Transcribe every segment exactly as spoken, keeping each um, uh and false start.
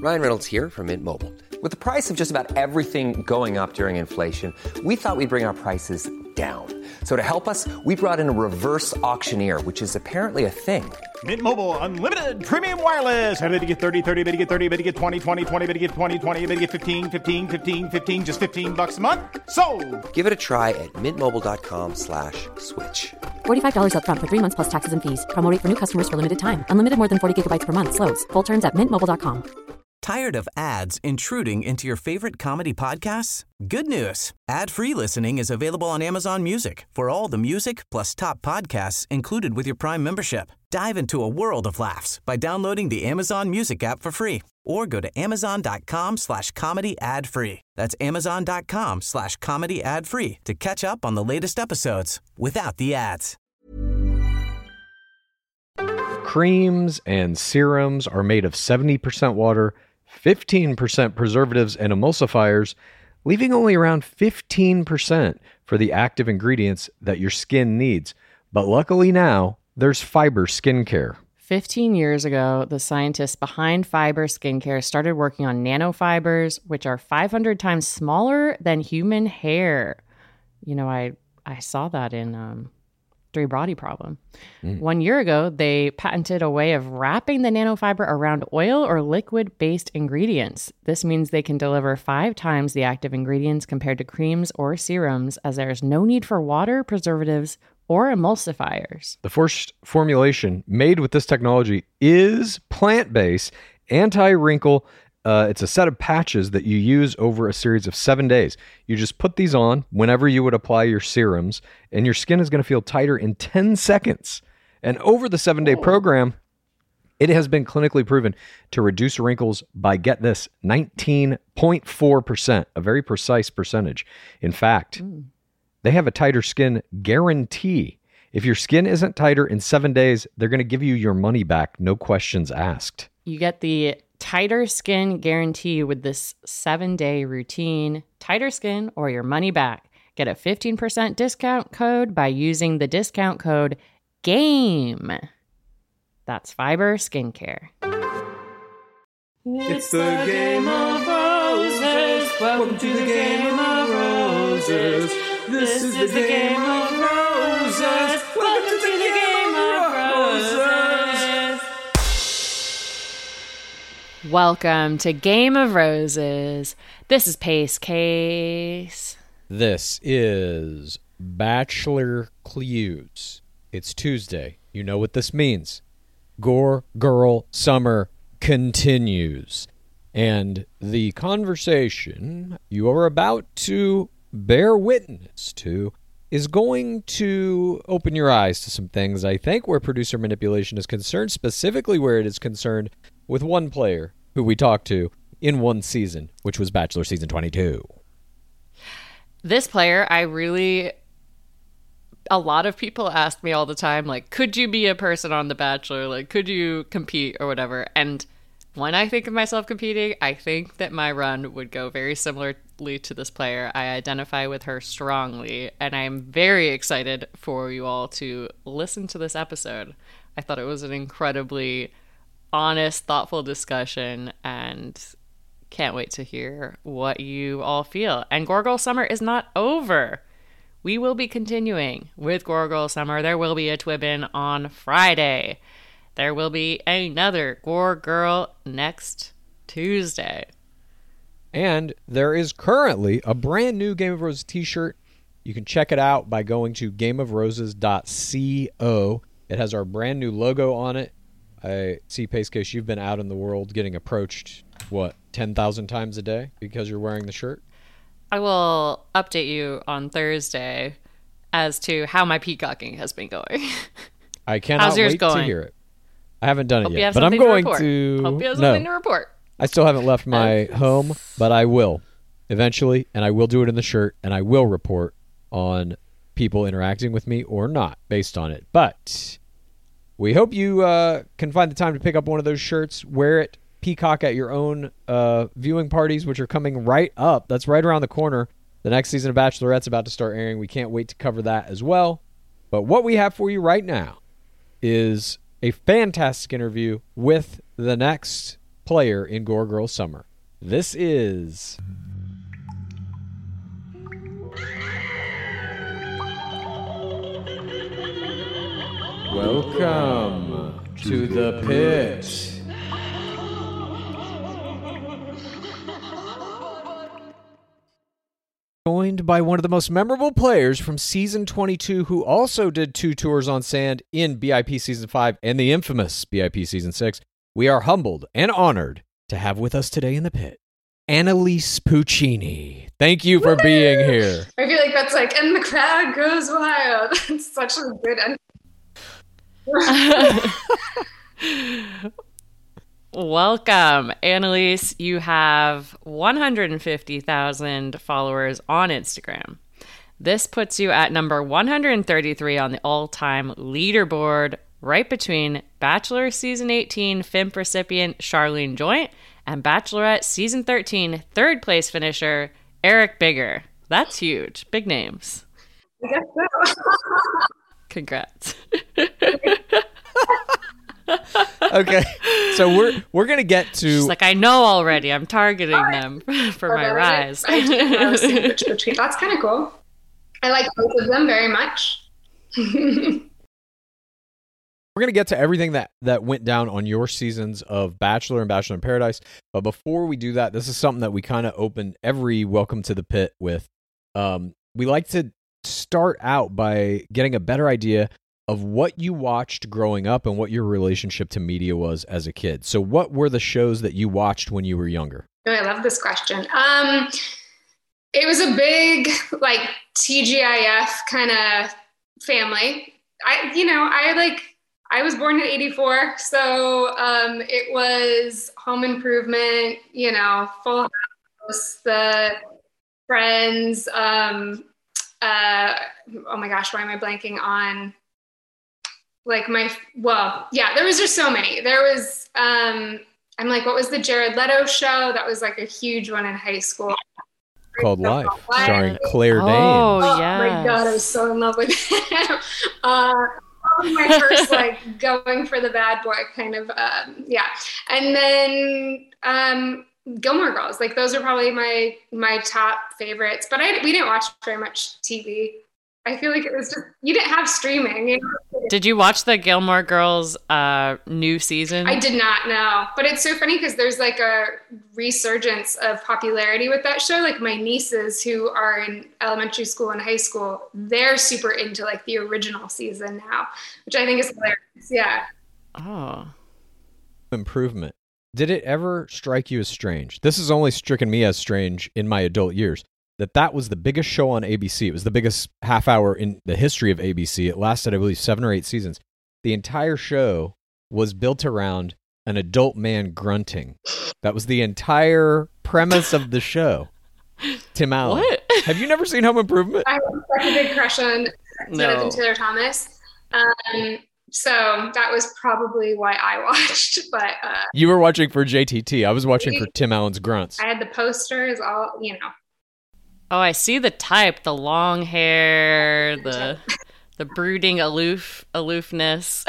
Ryan Reynolds here from Mint Mobile. With the price of just about everything going up during inflation, we thought we'd bring our prices down. So to help us, we brought in a reverse auctioneer, which is apparently a thing. Mint Mobile Unlimited Premium Wireless. How to get thirty, thirty, how to get thirty, how to get twenty, twenty, twenty, how to get twenty, twenty, how to get fifteen, fifteen, fifteen, fifteen, just fifteen bucks a month? Sold! Give it a try at mintmobile.com slash switch. forty-five dollars up front for three months plus taxes and fees. Promo rate for new customers for limited time. Unlimited more than forty gigabytes per month. Slows full terms at mint mobile dot com. Tired of ads intruding into your favorite comedy podcasts? Good news. Ad-free listening is available on Amazon Music for all the music plus top podcasts included with your Prime membership. Dive into a world of laughs by downloading the Amazon Music app for free or go to amazon.com slash comedy ad free. That's amazon.com slash comedy ad free to catch up on the latest episodes without the ads. Creams and serums are made of seventy percent water, fifteen percent preservatives and emulsifiers, leaving only around fifteen percent for the active ingredients that your skin needs. But luckily now, there's Fiber Skincare. fifteen years ago, the scientists behind Fiber Skincare started working on nanofibers, which are five hundred times smaller than human hair. You know, I, I saw that in um, Three Body Problem. Mm. One year ago, they patented a way of wrapping the nanofiber around oil or liquid-based ingredients. This means they can deliver five times the active ingredients compared to creams or serums, as there is no need for water, preservatives, or emulsifiers. The first formulation made with this technology is plant-based, anti-wrinkle. Uh, it's a set of patches that you use over a series of seven days. You just put these on whenever you would apply your serums, and your skin is going to feel tighter in ten seconds. And over the seven-day oh. program, it has been clinically proven to reduce wrinkles by, get this, nineteen point four percent, a very precise percentage. In fact, mm. they have a tighter skin guarantee. If your skin isn't tighter in seven days, they're going to give you your money back, no questions asked. You get the tighter skin guarantee with this seven-day routine. Tighter skin or your money back. Get a fifteen percent discount code by using the discount code GAME. That's Fiber Skincare. It's the Game of Roses. Welcome to the Game of Roses. This is the Game of Roses. Welcome to the Game of Roses. Welcome to Game of Roses. This is Pace Case. This is Bachelor Clues. It's Tuesday. You know what this means. Gore Girl Summer continues. And the conversation you are about to bear witness to is going to open your eyes to some things, I think, where producer manipulation is concerned, specifically where it is concerned with one player who we talked to in one season, which was Bachelor Season twenty-two. This player, I really... A lot of people ask me all the time, like, could you be a person on The Bachelor? Like, could you compete or whatever? And when I think of myself competing, I think that my run would go very similarly to this player. I identify with her strongly, and I'm very excited for you all to listen to this episode. I thought it was an incredibly honest, thoughtful discussion, and can't wait to hear what you all feel. And Gore Girl Summer is not over. We will be continuing with Gore Girl Summer. There will be a Twibbin on Friday. There will be another Gore Girl next Tuesday. And there is currently a brand new Game of Roses t-shirt. You can check it out by going to game of roses dot co. It has our brand new logo on it. I see, Pace Case, you've been out in the world getting approached, what, ten thousand times a day because you're wearing the shirt? I will update you on Thursday as to how my peacocking has been going. I cannot How's yours wait going? to hear it. I haven't done Hope it you yet, have but I'm something to going report. to... Hope you have no, something to report. I still haven't left my home, but I will eventually, and I will do it in the shirt, and I will report on people interacting with me or not based on it. But we hope you uh, can find the time to pick up one of those shirts, wear it, peacock at your own uh, viewing parties, which are coming right up. That's right around the corner. The next season of Bachelorette's about to start airing. We can't wait to cover that as well. But what we have for you right now is a fantastic interview with the next player in Gore Girl Summer. This is... Welcome to the pit. Joined by one of the most memorable players from season twenty-two, who also did two tours on sand in B I P season five and the infamous B I P season six. We are humbled and honored to have with us today in the pit, Annalise Puccini. Thank you for being here. I feel like that's like, and the crowd goes wild. It's such a good end. Welcome, Annalise. You have one hundred fifty thousand followers on Instagram. This puts you at number one hundred thirty-three on the all-time leaderboard, right between Bachelor Season eighteen F I M P recipient Charlene Joint and Bachelorette Season thirteen third place finisher Eric Bigger. That's huge. Big names. I guess so. Congrats. Okay, so we're we're gonna get to. She's like, I know already. I'm targeting them for my rise. I do know, switch between. That's kind of cool. I like both of them very much. We're gonna get to everything that that went down on your seasons of Bachelor and Bachelor in Paradise. But before we do that, this is something that we kind of open every Welcome to the Pit with. Um, we like to start out by getting a better idea of what you watched growing up and what your relationship to media was as a kid. So what were the shows that you watched when you were younger? Oh, I love this question. Um, it was a big, like, T G I F kind of family. I, you know, I like, I was born in eighty-four, so um, it was Home Improvement, you know, Full House, The Friends. Um, uh, oh my gosh, why am I blanking on? Like my, well, yeah, there was just so many. There was, um, I'm like, what was the Jared Leto show? That was like a huge one in high school. Called Life, starring Claire Danes. Oh, Oh yeah. my God, I was so in love with him. uh, probably my first, like, going for the bad boy kind of, um, yeah. And then um, Gilmore Girls, like those are probably my my top favorites. But I we didn't watch very much T V. I feel like it was just, you didn't have streaming. You know? Did you watch the Gilmore Girls uh, new season? I did not know. But it's so funny because there's like a resurgence of popularity with that show. Like my nieces who are in elementary school and high school, they're super into like the original season now, which I think is hilarious. Yeah. Oh. Improvement. Did it ever strike you as strange? This has only stricken me as strange in my adult years. That that was the biggest show on A B C. It was the biggest half hour in the history of A B C. It lasted, I believe, seven or eight seasons. The entire show was built around an adult man grunting. That was the entire premise of the show. Tim Allen. What? Have you never seen Home Improvement? I have such a big crush on No. Jonathan Taylor Thomas. Um, so that was probably why I watched. But uh, You were watching for J T T. I was watching for Tim Allen's grunts. I had the posters, all, you know. Oh, I see the type, the long hair, the the brooding aloof aloofness.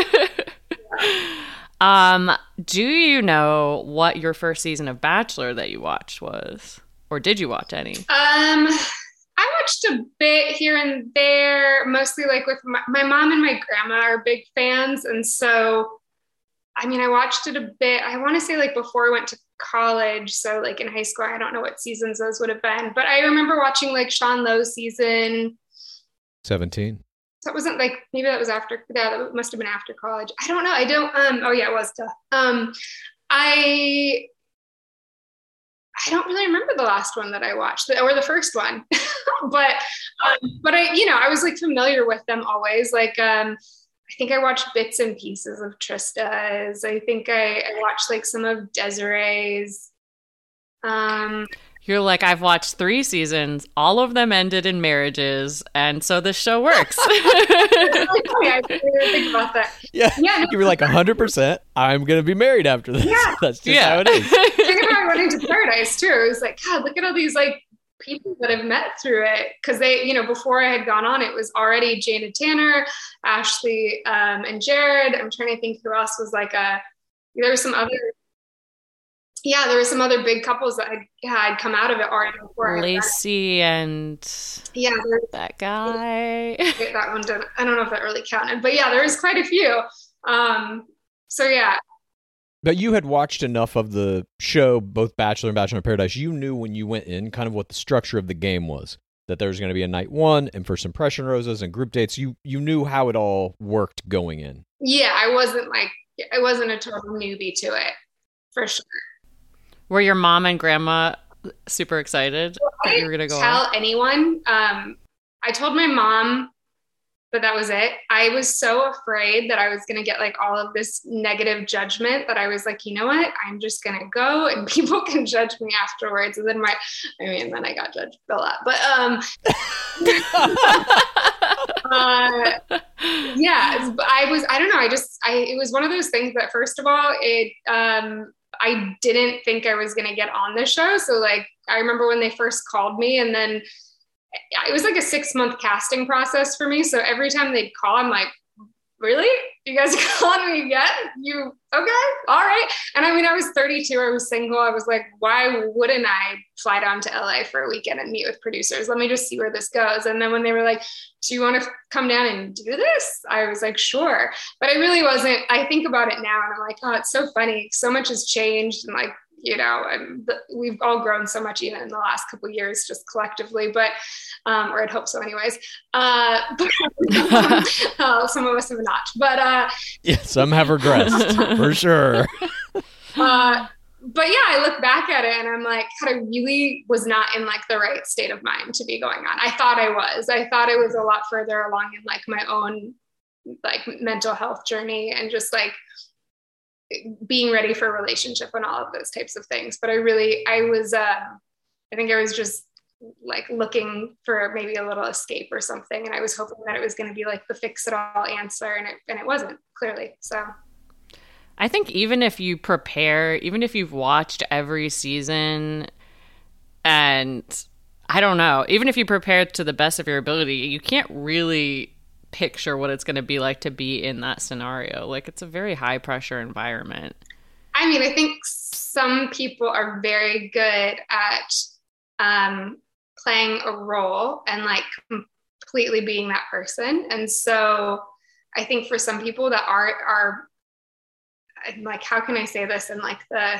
um, do you know what your first season of Bachelor that you watched was? Or did you watch any? Um, I watched a bit here and there, mostly like with my, my mom and my grandma are big fans. And so, I mean, I watched it a bit, I want to say like before I went to college. So like in high school, I don't know what seasons those would have been, but I remember watching like Sean Lowe's season. seventeen. So it wasn't like, maybe that was after, yeah, that must have been after college. I don't know. I don't, um, oh yeah, it was. Duh. Um, I, I don't really remember the last one that I watched or the first one, but, um, but I, you know, I was like familiar with them always. Like, um, I think I watched bits and pieces of Trista's. I think I, I watched like some of Desiree's. Um, You're like, I've watched three seasons. All of them ended in marriages. And so this show works. I didn't think about that. Yeah, Yeah, no, you were like one hundred percent, I'm going to be married after this. Yeah. That's just Yeah. how it is. Think about running to Paradise too. It was like, God, look at all these like people that I've met through it. Cause they, you know, before I had gone on, it was already Jane and Tanner, Ashley, um, and Jared. I'm trying to think who else was like a, there were some other, yeah, there were some other big couples that had, had come out of it already before. Lacey and yeah, that guy. That one didn't, I don't know if that really counted, but yeah, there was quite a few. Um, so yeah. But you had watched enough of the show, both Bachelor and Bachelor in Paradise. You knew when you went in kind of what the structure of the game was, that there was going to be a night one and first impression roses and group dates. You you knew how it all worked going in. Yeah, I wasn't like, I wasn't a total newbie to it, for sure. Were your mom and grandma super excited well, that you were going to go tell on? anyone. Um, I told my mom, but that was it. I was so afraid that I was going to get like all of this negative judgment that I was like, you know what? I'm just going to go and people can judge me afterwards. And then my, I mean, then I got judged a lot, but, um, uh, yeah, I was, I don't know. I just, I, it was one of those things that first of all, it, um, I didn't think I was going to get on the show. So like, I remember when they first called me and then it was like a six month casting process for me. So every time they'd call, I'm like, really? You guys are calling me again? You, okay, all right. And I mean, I was thirty-two, I was single. I was like, why wouldn't I fly down to L A for a weekend and meet with producers? Let me just see where this goes. And then when they were like, do you want to come down and do this? I was like, sure. But I really wasn't, I think about it now and I'm like, oh, it's so funny. So much has changed. And like, you know, and the, we've all grown so much even in the last couple of years, just collectively, but, um, or I'd hope so anyways. Uh, but, uh, some of us have not, but, uh, yeah, some have regressed for sure. uh, but yeah, I look back at it and I'm like, God, I really was not in like the right state of mind to be going on. I thought I was, I thought I was a lot further along in like my own like mental health journey and just like, being ready for a relationship and all of those types of things. But I really, I was, uh, I think I was just like looking for maybe a little escape or something. And I was hoping that it was going to be like the fix it all answer. And it, and it wasn't, clearly. So I think even if you prepare, even if you've watched every season and I don't know, even if you prepare to the best of your ability, you can't really picture what it's going to be like to be in that scenario. Like it's a very high pressure environment. I mean, I think some people are very good at um, playing a role and like completely being that person. And so I think for some people that are, are like, how can I say this in like the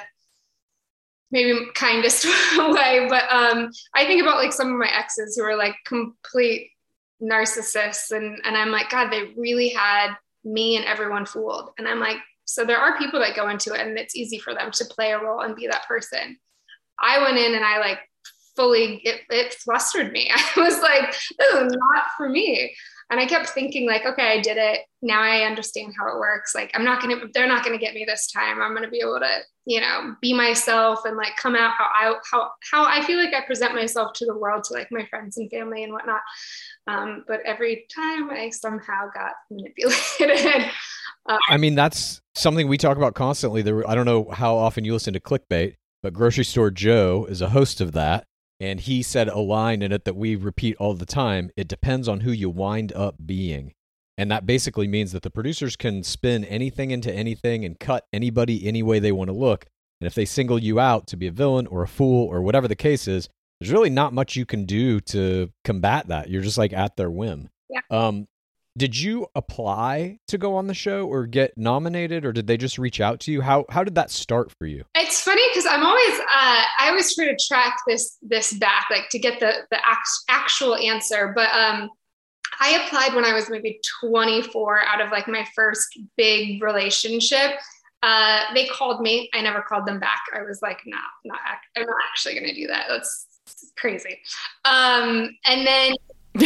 maybe kindest way? But um, I think about like some of my exes who are like complete narcissists and and I'm like, God, they really had me and everyone fooled. And I'm like, so there are people that go into it and it's easy for them to play a role and be that person. I went in and I like fully, it, it flustered me. I was like, this is not for me. And I kept thinking like, okay, I did it. Now I understand how it works. Like, I'm not going to, they're not going to get me this time. I'm going to be able to, you know, be myself and like come out how I, how, how I feel like I present myself to the world, to like my friends and family and whatnot. Um, but every time I somehow got manipulated. Uh, I mean, that's something we talk about constantly. There, I don't know how often you listen to Clickbait, but Grocery Store Joe is a host of that. And he said a line in it that we repeat all the time. It depends on who you wind up being. And that basically means that the producers can spin anything into anything and cut anybody any way they want to look. And if they single you out to be a villain or a fool or whatever the case is, there's really not much you can do to combat that. You're just like at their whim. Yeah. Um, did you apply to go on the show or get nominated, or did they just reach out to you? How how did that start for you? It's funny because I'm always uh, I always try to track this this back, like to get the the act, actual answer. But um, I applied when I was maybe twenty-four, out of like my first big relationship. Uh, they called me. I never called them back. I was like, no, not I'm not actually going to do that. That's crazy. Um, and then.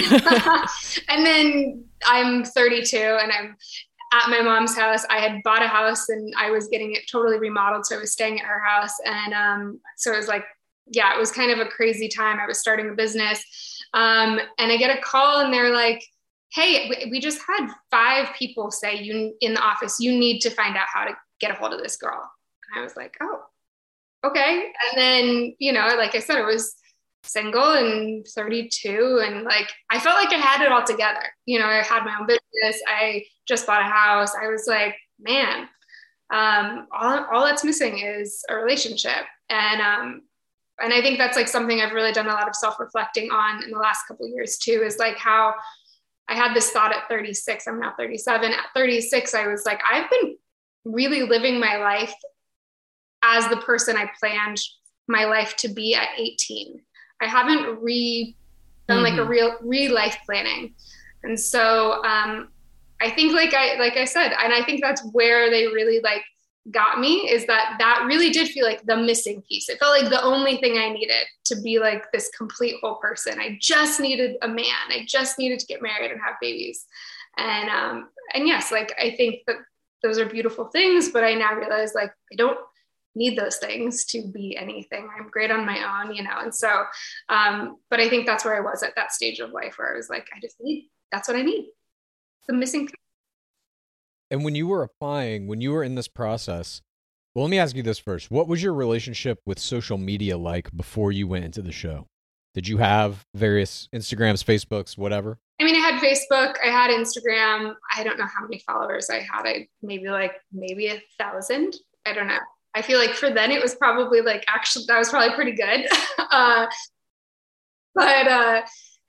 And then I'm thirty-two and I'm at my mom's house. I had bought a house and I was getting it totally remodeled. So I was staying at her house. And um, so it was like, yeah, it was kind of a crazy time. I was starting a business. Um, and I get a call and they're like, hey, we, we just had five people say you in the office, you need to find out how to get a hold of this girl. And I was like, oh, okay. And then, you know, like I said, it was single and thirty-two. And like, I felt like I had it all together. You know, I had my own business. I just bought a house. I was like, man, um, all, all that's missing is a relationship. And, um, and I think that's like something I've really done a lot of self-reflecting on in the last couple of years too, is like how I had this thought at thirty-six, I'm now thirty-seven. At thirty-six, I was like, I've been really living my life as the person I planned my life to be at eighteen. I haven't re done mm-hmm. like a real re life planning. And so, um, I think like I, like I said, and I think that's where they really like got me, is that that really did feel like the missing piece. It felt like the only thing I needed to be like this complete whole person. I just needed a man. I just needed to get married and have babies. And, um, and yes, like, I think that those are beautiful things, but I now realize like, I don't need those things to be anything. I'm great on my own, you know? And so, um, but I think that's where I was at that stage of life where I was like, I just need, that's what I need. The missing piece. And when you were applying, when you were in this process, well, let me ask you this first. What was your relationship with social media like before you went into the show? Did you have various Instagrams, Facebooks, whatever? I mean, I had Facebook, I had Instagram. I don't know how many followers I had. I maybe like, maybe a thousand. I don't know. I feel like for then it was probably like, actually, that was probably pretty good. uh, but uh,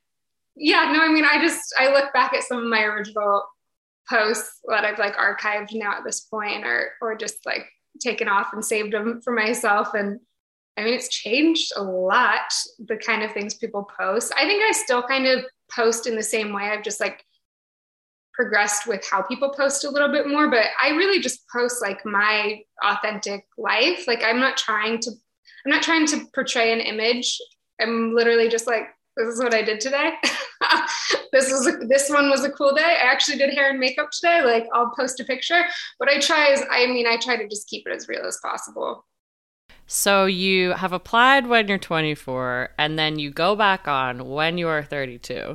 yeah, no, I mean, I just, I look back at some of my original posts that I've like archived now at this point, or or just like taken off and saved them for myself. And I mean, it's changed a lot, the kind of things people post. I think I still kind of post in the same way. I've just like progressed with how people post a little bit more, but I really just post like my authentic life. Like I'm not trying to, I'm not trying to portray an image. I'm literally just like, this is what I did today. this was a, this one was a cool day. I actually did hair and makeup today. Like I'll post a picture. What I try is, I mean, I try to just keep it as real as possible. So you have applied when you're twenty-four, and then you go back on when you are thirty-two.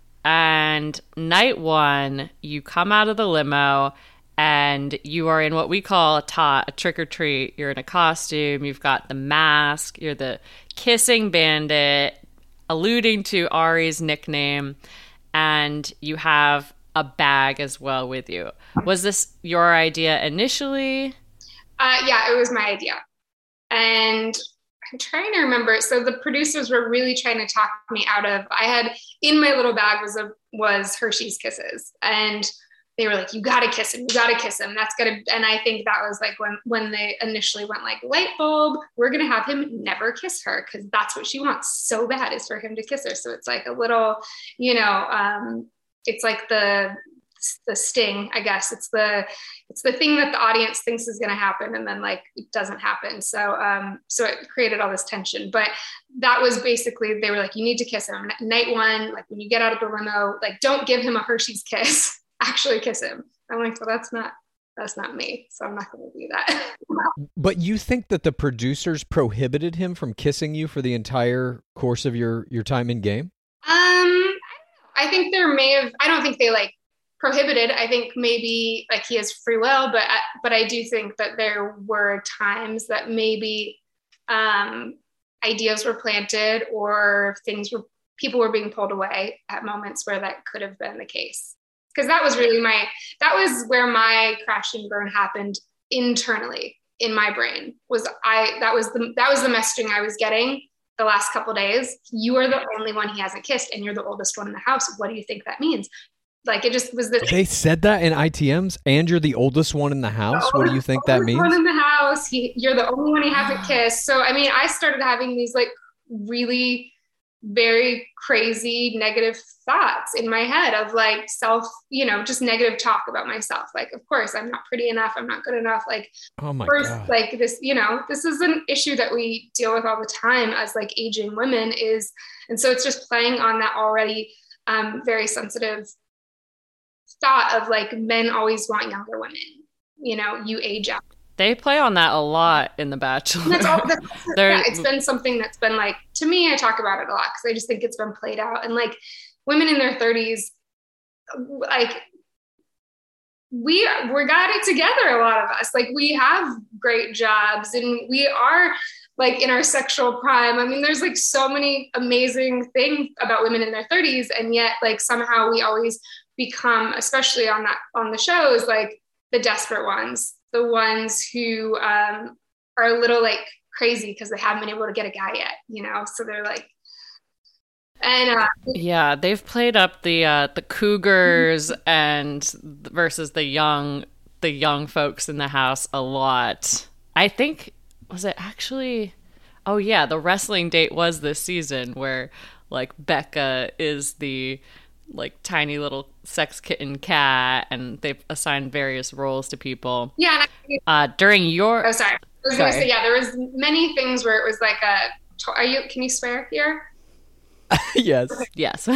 And night one, you come out of the limo and you are in what we call a tot, a trick or treat. You're in a costume. You've got the mask. You're the kissing bandit, alluding to Ari's nickname, and you have a bag as well with you. Was this your idea initially? Uh, yeah, it was my idea. And I'm trying to remember. So the producers were really trying to talk me out of, I had in my little bag was a, was Hershey's Kisses. And they were like, you got to kiss him. You got to kiss him. That's going to, and I think that was like when, when they initially went like light bulb, we're going to have him never kiss her, because that's what she wants so bad, is for him to kiss her. So it's like a little, you know, um, it's like the, the sting, I guess. It's the, it's the thing that the audience thinks is going to happen, and then like it doesn't happen. So, um, so it created all this tension, but that was basically, they were like, you need to kiss him. Night one, like when you get out of the limo, like don't give him a Hershey's kiss. Actually kiss him. I'm like, well, that's not, that's not me. So I'm not going to do that. But you think that the producers prohibited him from kissing you for the entire course of your, your time in game? Um, I think there may have, I don't think they like prohibited. I think maybe like he has free will, but, but I do think that there were times that maybe, um, ideas were planted or things were, people were being pulled away at moments where that could have been the case. Because that was really my, that was where my crash and burn happened internally in my brain. Was I, that was the, that was the messaging I was getting the last couple of days. You are the only one he hasn't kissed, and you're the oldest one in the house. What do you think that means? Like it just was this. They said that in I T Ms, and you're the oldest one in the house. What do you think that means? One in the house. He, you're the only one he hasn't kissed. So I mean, I started having these like really very crazy negative thoughts in my head of like self, you know, just negative talk about myself. Like, of course, I'm not pretty enough. I'm not good enough. Like, oh my first, God. Like this, you know, this is an issue that we deal with all the time as like aging women is. And so it's just playing on that already um, very sensitive thought of like men always want younger women, you know, you age out. They play on that a lot in The Bachelor. That's all, that's, yeah, it's been something that's been like, to me, I talk about it a lot because I just think it's been played out. And like women in their thirties, like we, we got it together, a lot of us. Like we have great jobs and we are like in our sexual prime. I mean, there's like so many amazing things about women in their thirties. And yet like somehow we always become, especially on that, on the shows, like the desperate ones. the ones who um, are a little like crazy because they haven't been able to get a guy yet, you know? So they're like, and uh, yeah, they've played up the uh, the cougars and versus the young the young folks in the house a lot. I think, was it actually? Oh yeah, the wrestling date was this season where like Becca is the like tiny little sex kitten cat, and they've assigned various roles to people. Yeah. And I, uh, during your oh, sorry, I was sorry. gonna say yeah, there was many things where it was like a. Are you? Can you swear here? Yes. Yes.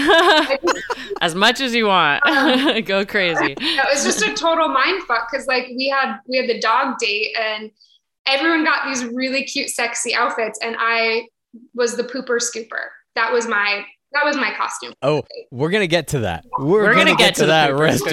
As much as you want. Um, Go crazy. It was just a total mind fuck because like we had we had the dog date and everyone got these really cute, sexy outfits, and I was the pooper scooper. That was my that was my costume. Oh, we're gonna get to that. We're, We're gonna, gonna get, get to, to the that. pooper Rest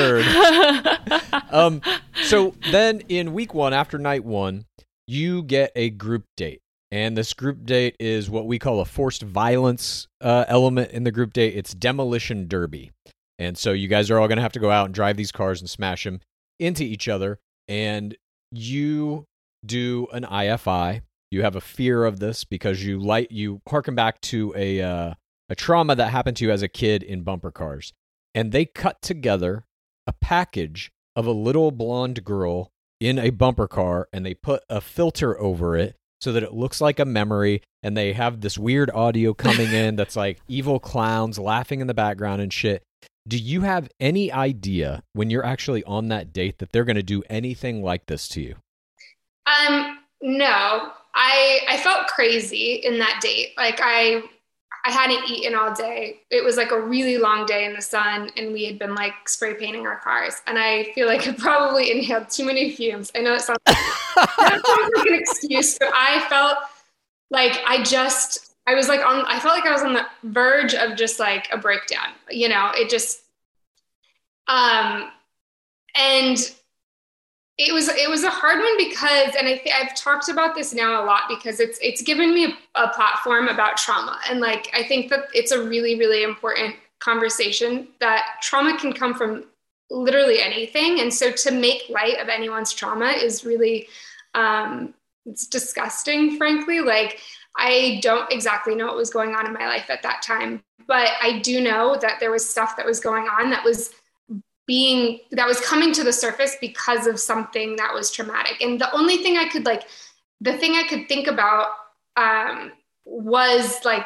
scooper. assured. um. So then, in week one, after night one, you get a group date. And this group date is what we call a forced violence uh, element in the group date. It's demolition derby. And so you guys are all going to have to go out and drive these cars and smash them into each other. And you do an I F I. You have a fear of this because you light you harken back to a uh, a trauma that happened to you as a kid in bumper cars. And they cut together a package of a little blonde girl in a bumper car, and they put a filter over it so that it looks like a memory, and they have this weird audio coming in that's like evil clowns laughing in the background and shit. Do you have any idea when you're actually on that date that they're going to do anything like this to you? Um, no, I I felt crazy in that date. Like I I hadn't eaten all day. It was like a really long day in the sun, and we had been like spray painting our cars. And I feel like I probably inhaled too many fumes. I know it sounds, that sounds like an excuse, but I felt like I just, I was like on, I felt like I was on the verge of just like a breakdown, you know, it just, um, and It was it was a hard one because, and I th- I've talked about this now a lot because it's it's given me a, a platform about trauma, and like I think that it's a really really important conversation that trauma can come from literally anything, and so to make light of anyone's trauma is really um, it's disgusting, frankly. Like I don't exactly know what was going on in my life at that time, but I do know that there was stuff that was going on that was being that was coming to the surface because of something that was traumatic. And the only thing I could like, the thing I could think about um, was like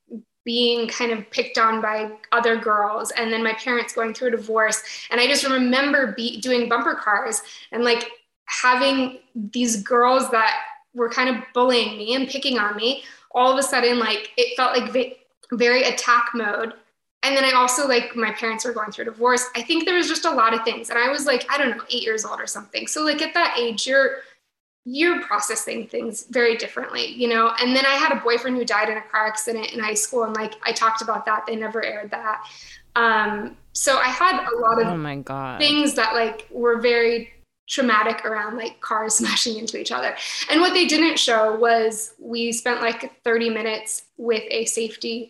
being kind of picked on by other girls, and then my parents going through a divorce. And I just remember be, doing bumper cars and like having these girls that were kind of bullying me and picking on me. All of a sudden, like it felt like v- very attack mode. And then I also, like, my parents were going through a divorce. I think there was just a lot of things. And I was like, I don't know, eight years old or something. So like at that age, you're, you're processing things very differently, you know? And then I had a boyfriend who died in a car accident in high school. And like, I talked about that. They never aired that. Um, so I had a lot of oh my God. things that like were very traumatic around like cars smashing into each other. And what they didn't show was we spent like thirty minutes with a safety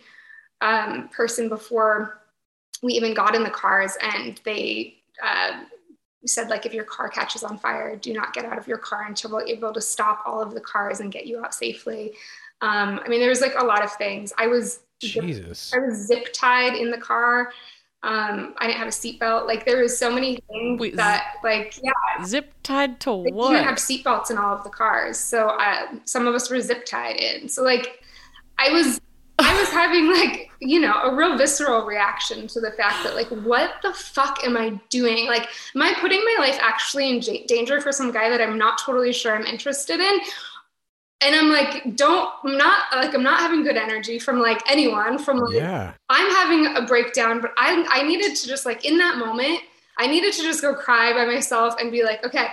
um, person before we even got in the cars, and they uh, said like, if your car catches on fire, do not get out of your car until we're able to stop all of the cars and get you out safely. Um, I mean, there was like a lot of things. I was Jesus. I was zip tied in the car. Um, I didn't have a seatbelt. Like there was so many things Wait, that like, yeah. Zip tied to They what? didn't have seatbelts in all of the cars. So uh, some of us were zip tied in. So like I was, I was having like, you know, a real visceral reaction to the fact that like, what the fuck am I doing? Like, am I putting my life actually in j- danger for some guy that I'm not totally sure I'm interested in? And I'm like, don't, I'm not like, I'm not having good energy from like anyone from like, Yeah. I'm having a breakdown, but I, I needed to just like in that moment, I needed to just go cry by myself and be like, okay,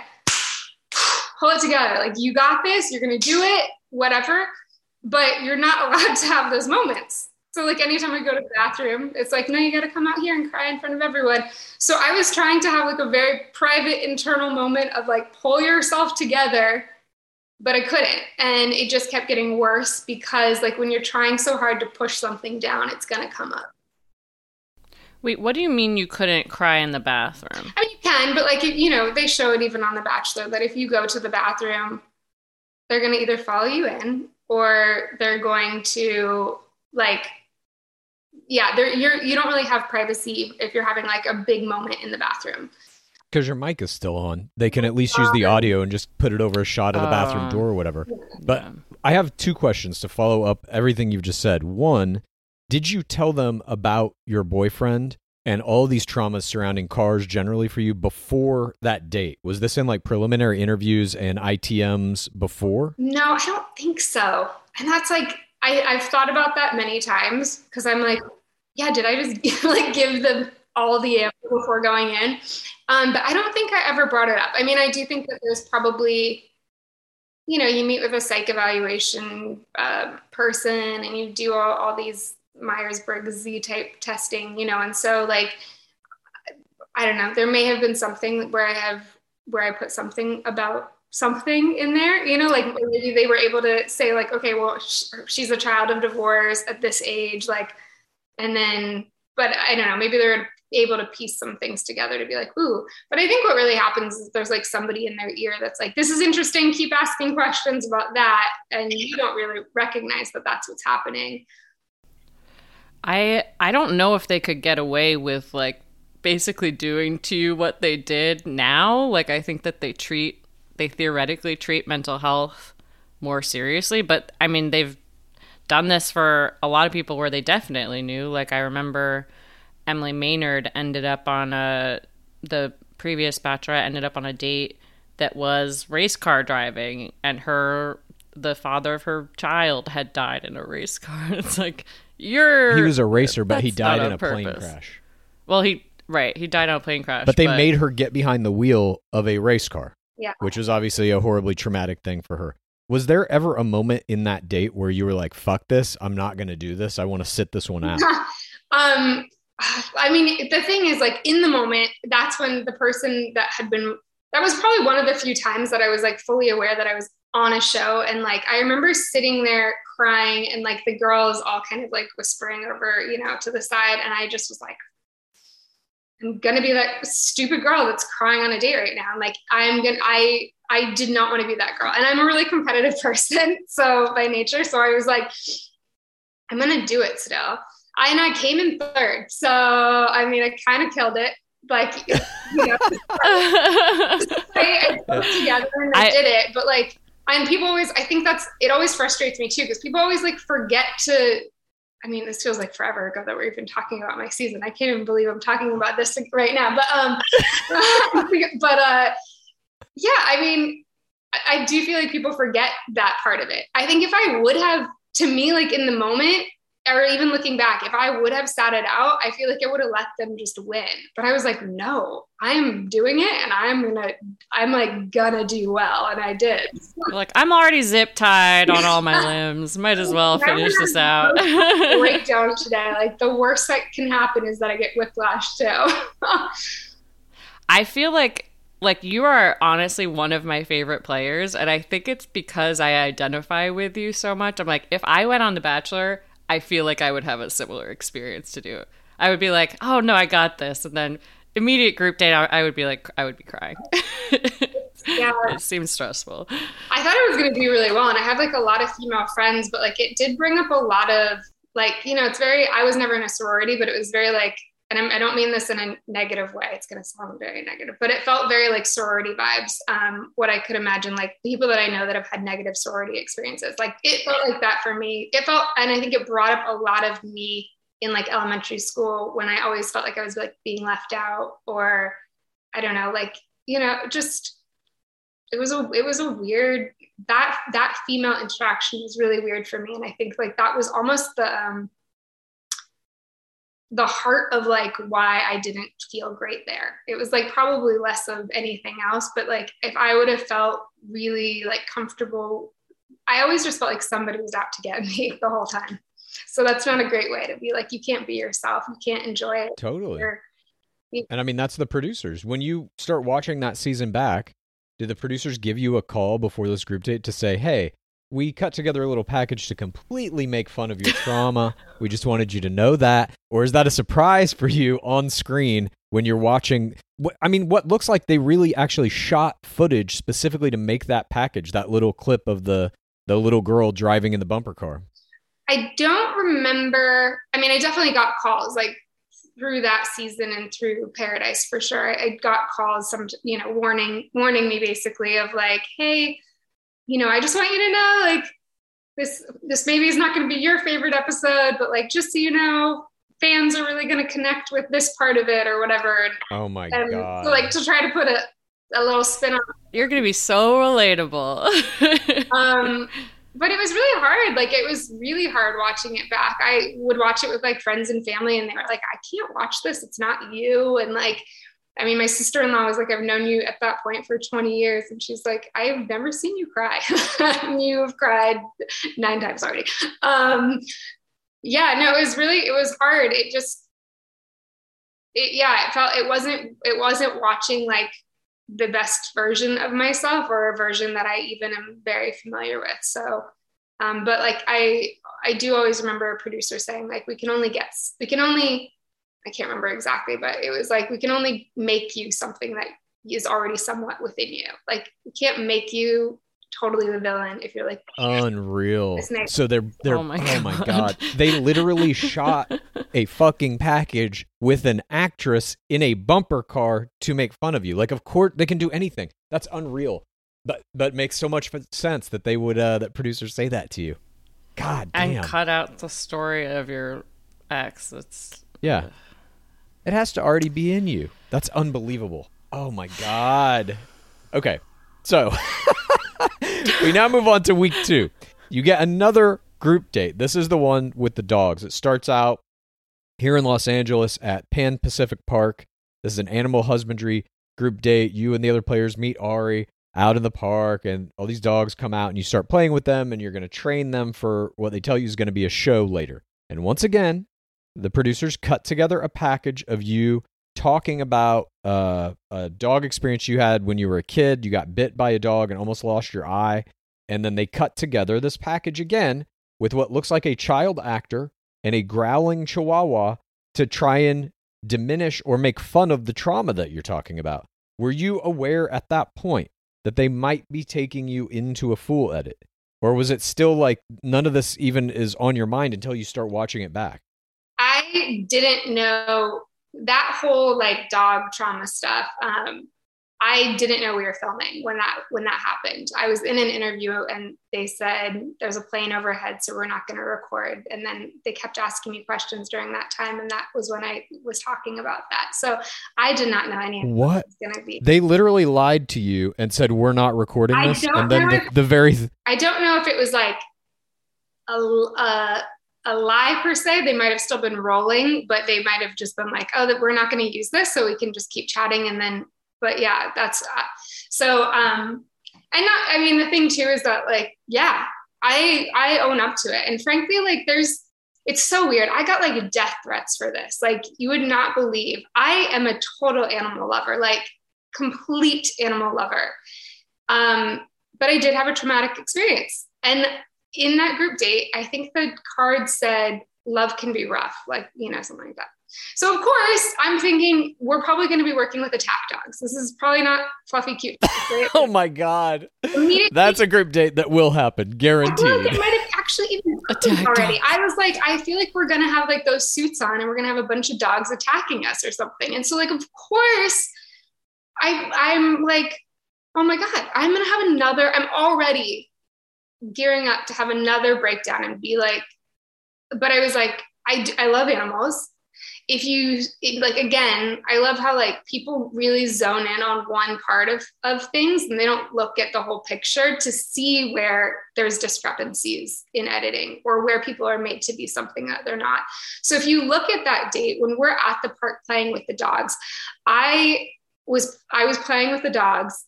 hold it together. Like you got this, you're going to do it, whatever, but you're not allowed to have those moments. So like anytime I go to the bathroom, it's like, no, you got to come out here and cry in front of everyone. So I was trying to have like a very private internal moment of like, pull yourself together, but I couldn't. And it just kept getting worse because like when you're trying so hard to push something down, it's going to come up. Wait, what do you mean you couldn't cry in the bathroom? I mean, you can. can, but like, you know, they show it even on The Bachelor that if you go to the bathroom, they're going to either follow you in or they're going to like, yeah, they're, you're, you don't really have privacy if you're having like a big moment in the bathroom. Because your mic is still on. They can at least use the audio and just put it over a shot of the bathroom door or whatever. But I have two questions to follow up everything you've just said. One, did you tell them about your boyfriend and all these traumas surrounding cars generally for you before that date? Was this in like preliminary interviews and I T Ms before? No, I don't think so. And that's like, I, I've thought about that many times because I'm like, yeah, did I just like give them all the info before going in? Um, but I don't think I ever brought it up. I mean, I do think that there's probably, you know, you meet with a psych evaluation uh, person and you do all, all these Myers-Briggs type testing, you know, and so like, I don't know, there may have been something where I have, where I put something about something in there, you know, like maybe they were able to say like, okay, well, sh- she's a child of divorce at this age, like, and then, but I don't know, maybe they're able to piece some things together to be like, ooh, but I think what really happens is there's like somebody in their ear that's like, this is interesting, keep asking questions about that. And you don't really recognize that that's what's happening. I I don't know if they could get away with like basically doing to you what they did now. Like I think that they treat, they theoretically treat mental health more seriously, but I mean, they've done this for a lot of people where they definitely knew. Like I remember Emily Maynard ended up on a, the previous Bachelorette ended up on a date that was race car driving, and her, the father of her child had died in a race car. It's like, you're... He was a racer, but he that's died not in on a plane purpose. crash. Well, he, right, he died on a plane crash. But they made her get behind the wheel of a race car, yeah, which was obviously a horribly traumatic thing for her. Was there ever a moment in that date where you were like, fuck this, I'm not going to do this, I want to sit this one out? um... I mean, the thing is, like, in the moment, that's when the person that had been, that was probably one of the few times that I was, like, fully aware that I was on a show. And, like, I remember sitting there crying and, like, the girls all kind of, like, whispering over, you know, to the side. And I just was like, I'm going to be that stupid girl that's crying on a date right now. I'm like, I'm going to, I, I did not want to be that girl. And I'm a really competitive person, so by nature. So I was like, I'm going to do it still. I, and I came in third. So, I mean, I kind of killed it. Like, you know, I, I put it together and I, I did it. But like, and people always, I think that's, it always frustrates me too, because people always like forget to, I mean, this feels like forever ago that we're even talking about my season. I can't even believe I'm talking about this right now. But, um, but, uh, yeah, I mean, I, I do feel like people forget that part of it. I think if I would have, to me, like in the moment, or even looking back, if I would have sat it out, I feel like I would have let them just win. But I was like, no, I'm doing it, and I'm gonna, I'm like gonna do well, and I did. Like, I'm already zip tied on all my limbs. Might as well finish this out. Breakdown today. Like the worst that can happen is that I get whiplash too. I feel like. Like, you are honestly one of my favorite players, and I think it's because I identify with you so much. I'm like, if I went on The Bachelor, I feel like I would have a similar experience to do. I would be like, oh, no, I got this. And then immediate group date, I would be like, I would be crying. Yeah. It seems stressful. I thought it was going to do really well, and I have, like, a lot of female friends, but, like, it did bring up a lot of, like, you know, it's very, I was never in a sorority, but it was very, like, and I'm, I don't mean this in a negative way. It's going to sound very negative, but it felt very like sorority vibes. Um, what I could imagine, like people that I know that have had negative sorority experiences, like it felt like that for me. It felt, and I think it brought up a lot of me in like elementary school when I always felt like I was like being left out, or I don't know, like, you know, just, it was a, it was a weird, that, that female interaction was really weird for me. And I think like that was almost the, um, the heart of like why I didn't feel great there. It was like probably less of anything else, but like if I would have felt really like comfortable, I always just felt like somebody was out to get me the whole time. So that's not a great way to be like, you can't be yourself. You can't enjoy it. Totally. You're, you- and I mean, that's the producers. When you start watching that season back, did the producers give you a call before this group date to say, hey, we cut together a little package to completely make fun of your trauma. We just wanted you to know that. Or is that a surprise for you on screen when you're watching. I mean, what looks like they really actually shot footage specifically to make that package, that little clip of the the little girl driving in the bumper car. I don't remember. I mean, I definitely got calls like through that season and through Paradise for sure. I, I got calls, some, you know, warning, warning me basically of like, hey, you know, I just want you to know, like this, this maybe is not going to be your favorite episode, but like, just so you know, fans are really going to connect with this part of it or whatever. And, oh my and God. So like to try to put a, a little spin on. You're going to be so relatable. um, But it was really hard. Like, it was really hard watching it back. I would watch it with like friends and family and they were like, I can't watch this. It's not you. And like, I mean, my sister-in-law was like, I've known you at that point for twenty years. And she's like, I've never seen you cry. You've cried nine times already. Um, yeah, no, it was really, it was hard. It just, it, yeah, it felt, it wasn't, it wasn't watching like the best version of myself or a version that I even am very familiar with. So, um, but like, I, I do always remember a producer saying like, we can only guess, we can only, I can't remember exactly, but it was like, we can only make you something that is already somewhat within you. Like, we can't make you totally the villain if you're like unreal. Nice. So they're they're oh my, oh god. my god, they literally shot a fucking package with an actress in a bumper car to make fun of you. Like, of course they can do anything. That's unreal, but but makes so much sense that they would uh, that producers say that to you. God damn. And cut out the story of your ex. It's yeah. It has to already be in you. That's unbelievable. Oh my god. Okay, so. We now move on to week two. You get another group date. This is the one with the dogs. It starts out here in Los Angeles at Pan Pacific Park. This is an animal husbandry group date. You and the other players meet Ari out in the park, and all these dogs come out, and you start playing with them, and you're going to train them for what they tell you is going to be a show later. And once again, the producers cut together a package of you talking about uh, a dog experience you had when you were a kid. You got bit by a dog and almost lost your eye. And then they cut together this package again with what looks like a child actor and a growling chihuahua to try and diminish or make fun of the trauma that you're talking about. Were you aware at that point that they might be taking you into a full edit? Or was it still like none of this even is on your mind until you start watching it back? I didn't know that whole like dog trauma stuff. Um, I didn't know we were filming when that when that happened. I was in an interview and they said there's a plane overhead, so we're not going to record. And then they kept asking me questions during that time, and that was when I was talking about that. So I did not know any of what was going to be. They literally lied to you and said we're not recording I this, don't and then know the, if, the very. Th- I don't know if it was like a. a a lie per se. They might have still been rolling, but they might have just been like, oh, that we're not going to use this, so we can just keep chatting. And then, but yeah, that's, uh, so, um, and not, I mean, the thing too, is that like, yeah, I, I own up to it. And frankly, like there's, it's so weird. I got like death threats for this. Like, you would not believe. I am a total animal lover, like complete animal lover. Um, but I did have a traumatic experience. And in that group date, I think the card said, love can be rough, like, you know, something like that. So of course I'm thinking we're probably going to be working with attack dogs. This is probably not fluffy cute. Right? Oh my God. That's a group date that will happen. Guaranteed. I it might have actually even happened already. I was like, I feel like we're going to have like those suits on and we're going to have a bunch of dogs attacking us or something. And so like, of course I, I'm like, oh my God, I'm going to have another, I'm already gearing up to have another breakdown and be like, but I was like, I, I love animals. If you it, like, again, I love how like people really zone in on one part of, of things and they don't look at the whole picture to see where there's discrepancies in editing or where people are made to be something that they're not. So if you look at that date, when we're at the park playing with the dogs, I was, I was playing with the dogs.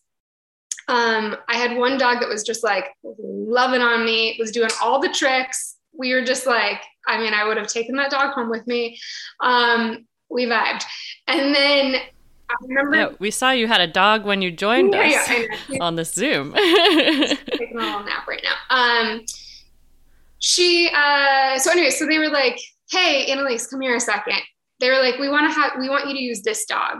Um, I had one dog that was just like loving on me, was doing all the tricks. We were just like, I mean, I would have taken that dog home with me. Um, we vibed. And then I remember. Yeah, we saw you had a dog when you joined yeah, us yeah, on this Zoom. Taking a little nap right now. Um, she, uh, so anyway, so they were like, hey, Annalise, come here a second. they were like, we want to have, we want you to use this dog.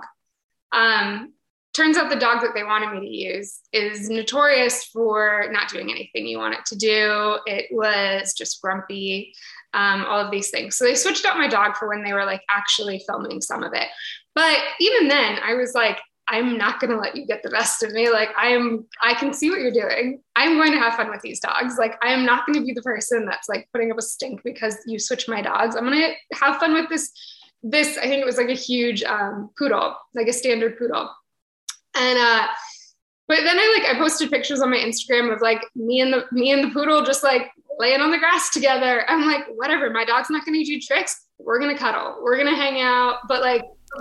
Um, turns out the dog that they wanted me to use is notorious for not doing anything you want it to do. It was just grumpy, um, all of these things. So they switched out my dog for when they were like actually filming some of it. But even then I was like, I'm not going to let you get the best of me. Like I am, I can see what you're doing. I'm going to have fun with these dogs. Like I am not going to be the person that's like putting up a stink because you switch my dogs. I'm going to have fun with this. This, I think it was like a huge um, poodle, like a standard poodle. And, uh, but then I like, I posted pictures on my Instagram of like me and the, me and the poodle just like laying on the grass together. I'm like, whatever, my dog's not going to do tricks. We're going to cuddle. We're going to hang out. But like,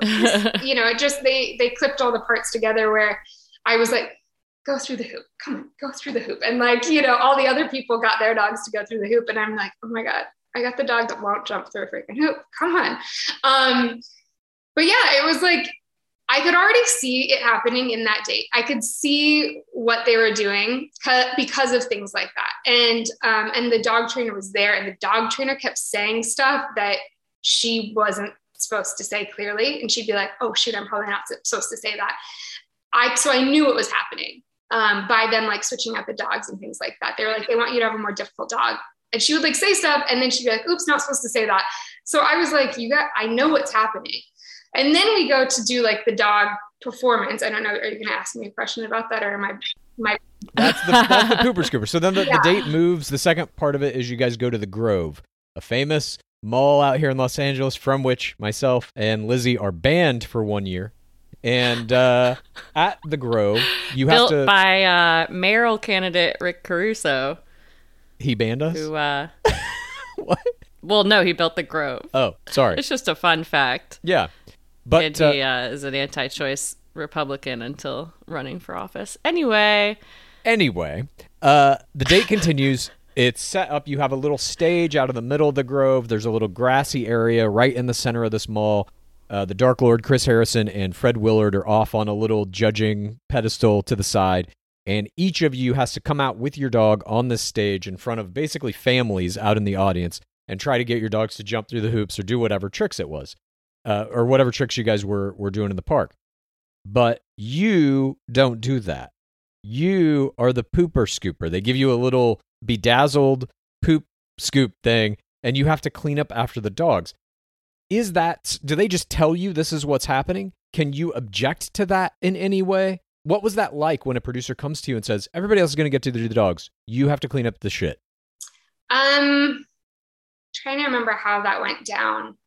you know, it just, they, they clipped all the parts together where I was like, go through the hoop, come on, go through the hoop. And like, you know, all the other people got their dogs to go through the hoop. And I'm like, oh my God, I got the dog that won't jump through a freaking hoop. Come on. Um, but yeah, it was like, I could already see it happening in that date. I could see what they were doing because of things like that. And, um, and the dog trainer was there, and the dog trainer kept saying stuff that she wasn't supposed to say clearly. And she'd be like, oh shoot, I'm probably not supposed to say that. I, so I knew it was happening, um, by them like switching out the dogs and things like that. They were like, they want you to have a more difficult dog. And she would like say stuff, and then she'd be like, oops, not supposed to say that. So I was like, you got, I know what's happening. And then we go to do like the dog performance. I don't know. Are you going to ask me a question about that, or am I, my, That's the, that's the pooper scooper. So then the, Yeah. the date moves. The second part of it is you guys go to the Grove, a famous mall out here in Los Angeles, from which myself and Lizzie are banned for one year. And uh, at the Grove, you have Built to. by uh, mayoral candidate Rick Caruso, He banned us? who, uh, What? well, no, he built the Grove. Oh, sorry. It's just a fun fact. Yeah. But and uh, he uh, is an anti-choice Republican until running for office. Anyway, anyway, uh, the date continues. It's set up. You have a little stage out in the middle of the Grove. There's a little grassy area right in the center of this mall. Uh, the Dark Lord, Chris Harrison, and Fred Willard are off on a little judging pedestal to the side. And each of you has to come out with your dog on this stage in front of basically families out in the audience and try to get your dogs to jump through the hoops or do whatever tricks it was. Uh, or whatever tricks you guys were, were doing in the park. But you don't do that. You are the pooper scooper. They give you a little bedazzled poop scoop thing, and you have to clean up after the dogs. Is that, do they just tell you this is what's happening? Can you object to that in any way? What was that like when a producer comes to you and says, everybody else is going to get to do the dogs, you have to clean up the shit? um, trying to remember how that went down.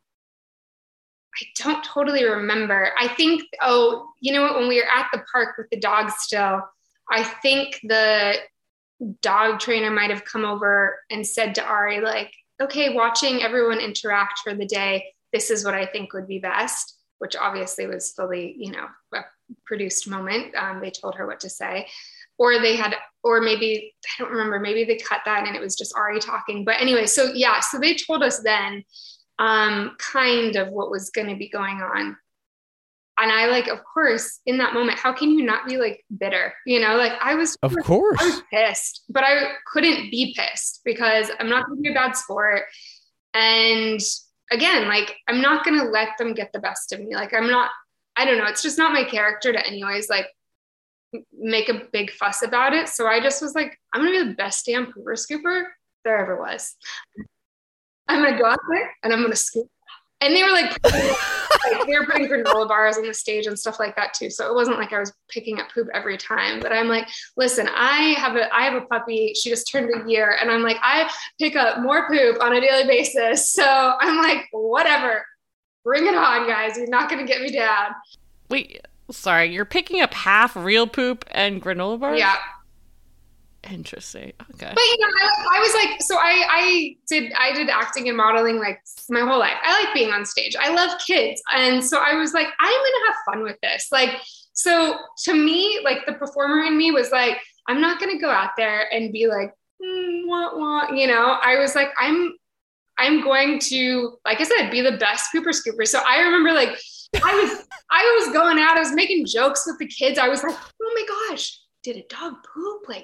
I don't totally remember. I think, oh, you know what? When we were at the park with the dogs still, I think the dog trainer might have come over and said to Ari, like, okay, watching everyone interact for the day, this is what I think would be best, which obviously was fully, you know, a produced moment. Um, they told her what to say. Or they had, or maybe, I don't remember, maybe they cut that and it was just Ari talking. But anyway, so yeah, so they told us then um, kind of what was going to be going on. And I like, of course, in that moment, how can you not be like bitter? You know, like I was, Of course. I was pissed, but I couldn't be pissed because I'm not going to be a bad sport. And again, like, I'm not going to let them get the best of me. Like, I'm not, I don't know. It's just not my character to anyways, like make a big fuss about it. So I just was like, I'm going to be the best damn pooper scooper there ever was. I'm going to go out there and I'm going to scoop. And they were like, like, they were putting granola bars on the stage and stuff like that too. So it wasn't like I was picking up poop every time, but I'm like, listen, I have a, I have a puppy. She just turned a year. And I'm like, I pick up more poop on a daily basis. So I'm like, whatever, bring it on, guys. You're not going to get me down. wait, sorry, you're picking up half real poop and granola bars? Yeah. Interesting. Okay. But you know, I, I was like, so I, I did, I did acting and modeling like my whole life. I like being on stage. I love kids. And so I was like, I'm going to have fun with this. Like, so to me, like the performer in me was like, I'm not going to go out there and be like, mm, wah, wah. You know, I was like, I'm, I'm going to, like I said, be the best pooper scooper. So I remember like, I was, I was going out, I was making jokes with the kids. I was like, oh my gosh, did a dog poop? Like,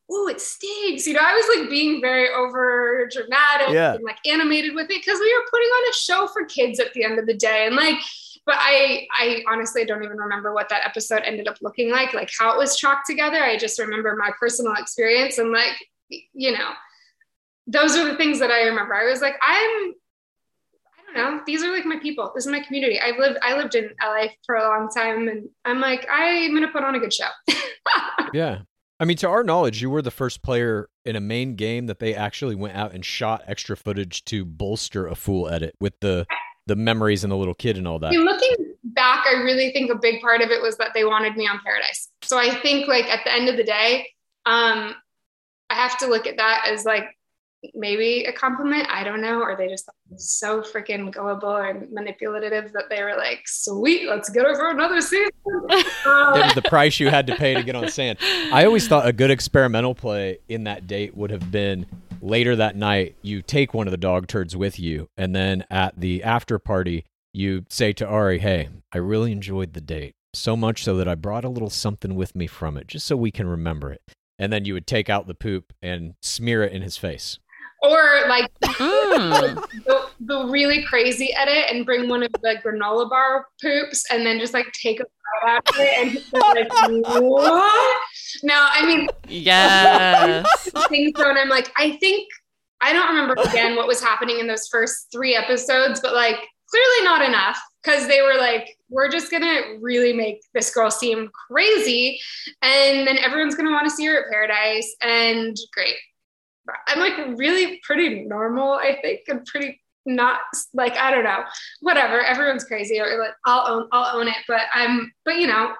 oh, it stinks. You know, I was like being very over dramatic Yeah. and like animated with it because we were putting on a show for kids at the end of the day. And like, but I, I honestly don't even remember what that episode ended up looking like, like how it was chalked together. I just remember my personal experience and like, you know, those are the things that I remember. I was like, I'm, I don't know, these are like my people. This is my community. I've lived, I lived in L A for a long time and I'm like, I'm going to put on a good show. Yeah. I mean, to our knowledge, you were the first player in a main game that they actually went out and shot extra footage to bolster a full edit with the the memories and the little kid and all that. And looking back, I really think a big part of it was that they wanted me on Paradise. So I think like at the end of the day, um, I have to look at that as like maybe a compliment. I don't know. Or they just thought I was so freaking gullible and manipulative that they were like, sweet, let's get her for another season. Um, It was the price you had to pay to get on sand. I always thought a good experimental play in that date would have been later that night, you take one of the dog turds with you, and then at the after party, you say to Ari, hey, I really enjoyed the date, so much so that I brought a little something with me from it, just so we can remember it. And then you would take out the poop and smear it in his face. Or like Mm. the, the really crazy edit and bring one of the granola bar poops and then just like take a bite out of it and just like, what? Now, I mean, Yes. things so, and I'm like, I think, I don't remember again what was happening in those first three episodes, but like clearly not enough because they were like, we're just going to really make this girl seem crazy. And then everyone's going to want to see her at Paradise and great. I'm like really pretty normal, I think, and pretty not like, I don't know, whatever. Everyone's crazy. Or like, I'll own, I'll own it. But I'm, but you know,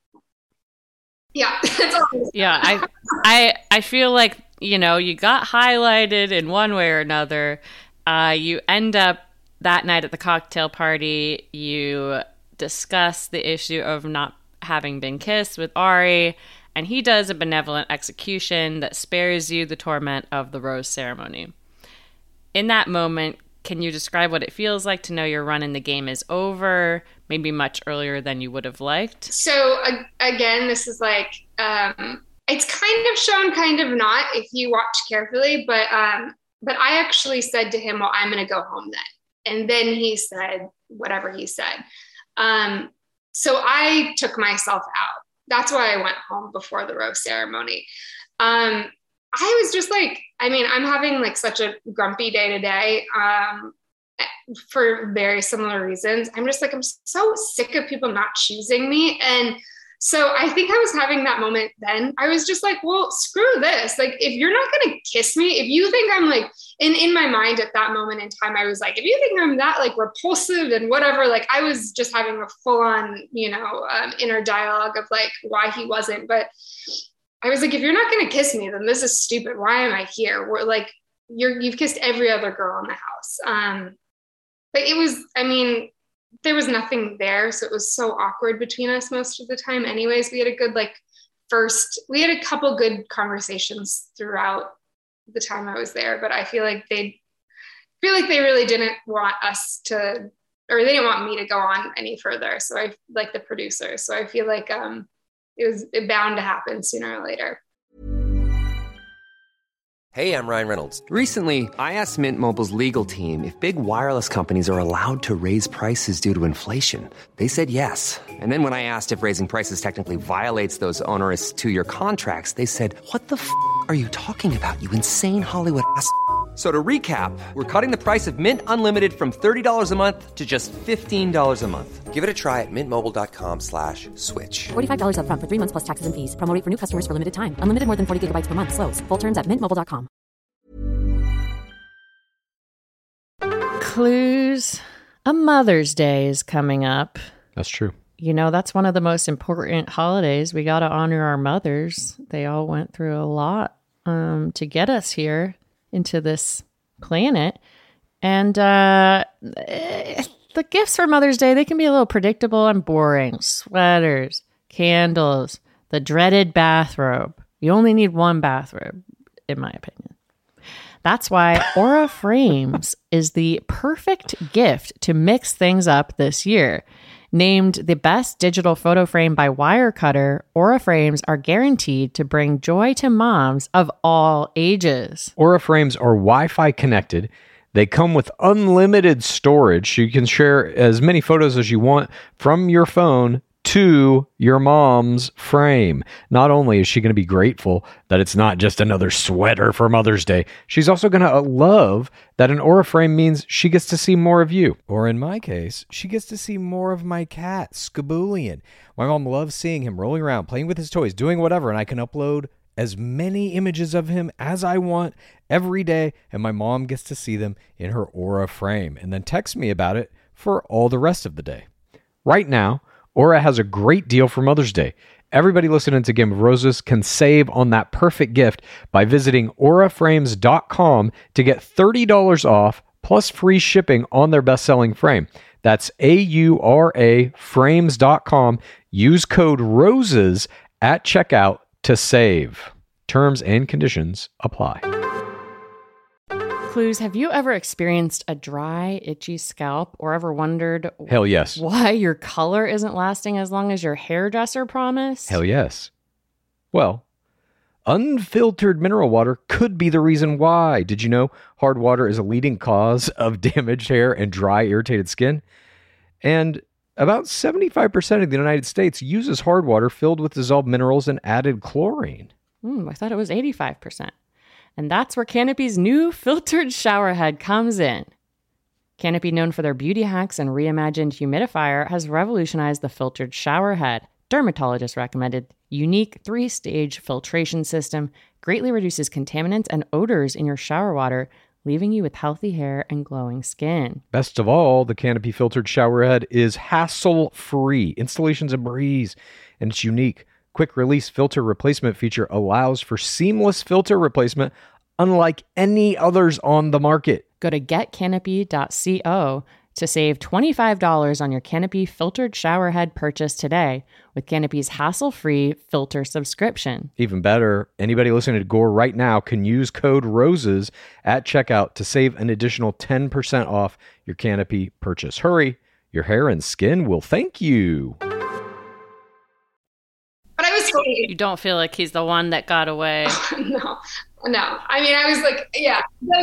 yeah, that's all. Yeah, I I I feel like, you know, you got highlighted in one way or another. Uh, you end up that night at the cocktail party, you discuss the issue of not having been kissed with Ari, and he does a benevolent execution that spares you the torment of the rose ceremony. In that moment, can you describe what it feels like to know your run in the game is over, maybe much earlier than you would have liked? So uh, again, this is like, um, it's kind of shown, kind of not, if you watch carefully, but, um, but I actually said to him, well, I'm going to go home then. And then he said, whatever he said. Um, so I took myself out. That's why I went home before the rose ceremony. Um, I was just like, I mean, I'm having like such a grumpy day to day um, for very similar reasons. I'm just like, I'm so sick of people not choosing me. And so I think I was having that moment then. I was just like, well, screw this. Like, if you're not going to kiss me, if you think I'm like, in, in my mind at that moment in time, I was like, if you think I'm that like repulsive and whatever, like I was just having a full on, you know, um, inner dialogue of like why he wasn't. But I was like, if you're not going to kiss me, then this is stupid. Why am I here? We're like, you're, you've kissed every other girl in the house. Um, but it was, I mean, there was nothing there. So it was so awkward between us most of the time. Anyways, we had a good, like first, we had a couple good conversations throughout the time I was there, but I feel like they feel like they really didn't want us to, or they didn't want me to go on any further. So I like the producer. So I feel like, um, it was bound to happen sooner or later. Hey, I'm Ryan Reynolds. Recently, I asked Mint Mobile's legal team if big wireless companies are allowed to raise prices due to inflation. They said yes. And then when I asked if raising prices technically violates those onerous two-year contracts, they said, what the f*** are you talking about, you insane Hollywood ass f- So to recap, we're cutting the price of Mint Unlimited from thirty dollars a month to just fifteen dollars a month. Give it a try at mintmobile.com slash switch. forty-five dollars up front for three months plus taxes and fees. Promo rate for new customers for limited time. Unlimited more than forty gigabytes per month. Slows full terms at mint mobile dot com. Clues. A Mother's Day is coming up. That's true. You know, that's one of the most important holidays. We got to honor our mothers. They all went through a lot um, to get us here into this planet. And uh, eh, the gifts for Mother's Day, they can be a little predictable and boring. Sweaters, candles, the dreaded bathrobe. You only need one bathrobe, in my opinion. That's why Aura Frames is the perfect gift to mix things up this year. Named the best digital photo frame by Wirecutter, Aura Frames are guaranteed to bring joy to moms of all ages. Aura frames are Wi-Fi connected. They come with unlimited storage. You can share as many photos as you want from your phone to your mom's frame. Not only is she going to be grateful that it's not just another sweater for Mother's Day, she's also going to love that an Aura frame means she gets to see more of you. Or in my case, she gets to see more of my cat, Skaboolian. My mom loves seeing him rolling around, playing with his toys, doing whatever, and I can upload as many images of him as I want every day, and my mom gets to see them in her Aura frame and then text me about it for all the rest of the day. Right now, Aura has a great deal for Mother's Day. Everybody listening to Game of Roses can save on that perfect gift by visiting aura frames dot com to get thirty dollars off plus free shipping on their best-selling frame. That's A U R A frames dot com. Use code ROSES at checkout to save. Terms and conditions apply. Clues, have you ever experienced a dry, itchy scalp or ever wondered Hell yes. why your color isn't lasting as long as your hairdresser promised? Hell yes. Well, unfiltered mineral water could be the reason why. Did you know hard water is a leading cause of damaged hair and dry, irritated skin? And about seventy-five percent of the United States uses hard water filled with dissolved minerals and added chlorine. Mm, I thought it was eighty-five percent. And that's where Canopy's new filtered shower head comes in. Canopy, known for their beauty hacks and reimagined humidifier, has revolutionized the filtered shower head. Dermatologist recommended unique three-stage filtration system greatly reduces contaminants and odors in your shower water, leaving you with healthy hair and glowing skin. Best of all, the Canopy filtered shower head is hassle-free. Installation's a breeze, and it's unique. Quick release filter replacement feature allows for seamless filter replacement unlike any others on the market. Go to get canopy dot co to save twenty-five dollars on your Canopy filtered shower head purchase today with Canopy's hassle-free filter subscription. Even better, anybody listening to Gore right now can use code ROSES at checkout to save an additional ten percent off your Canopy purchase. Hurry, your hair and skin will thank you. But I was You don't feel like he's the one that got away. no, no. I mean, I was like, yeah,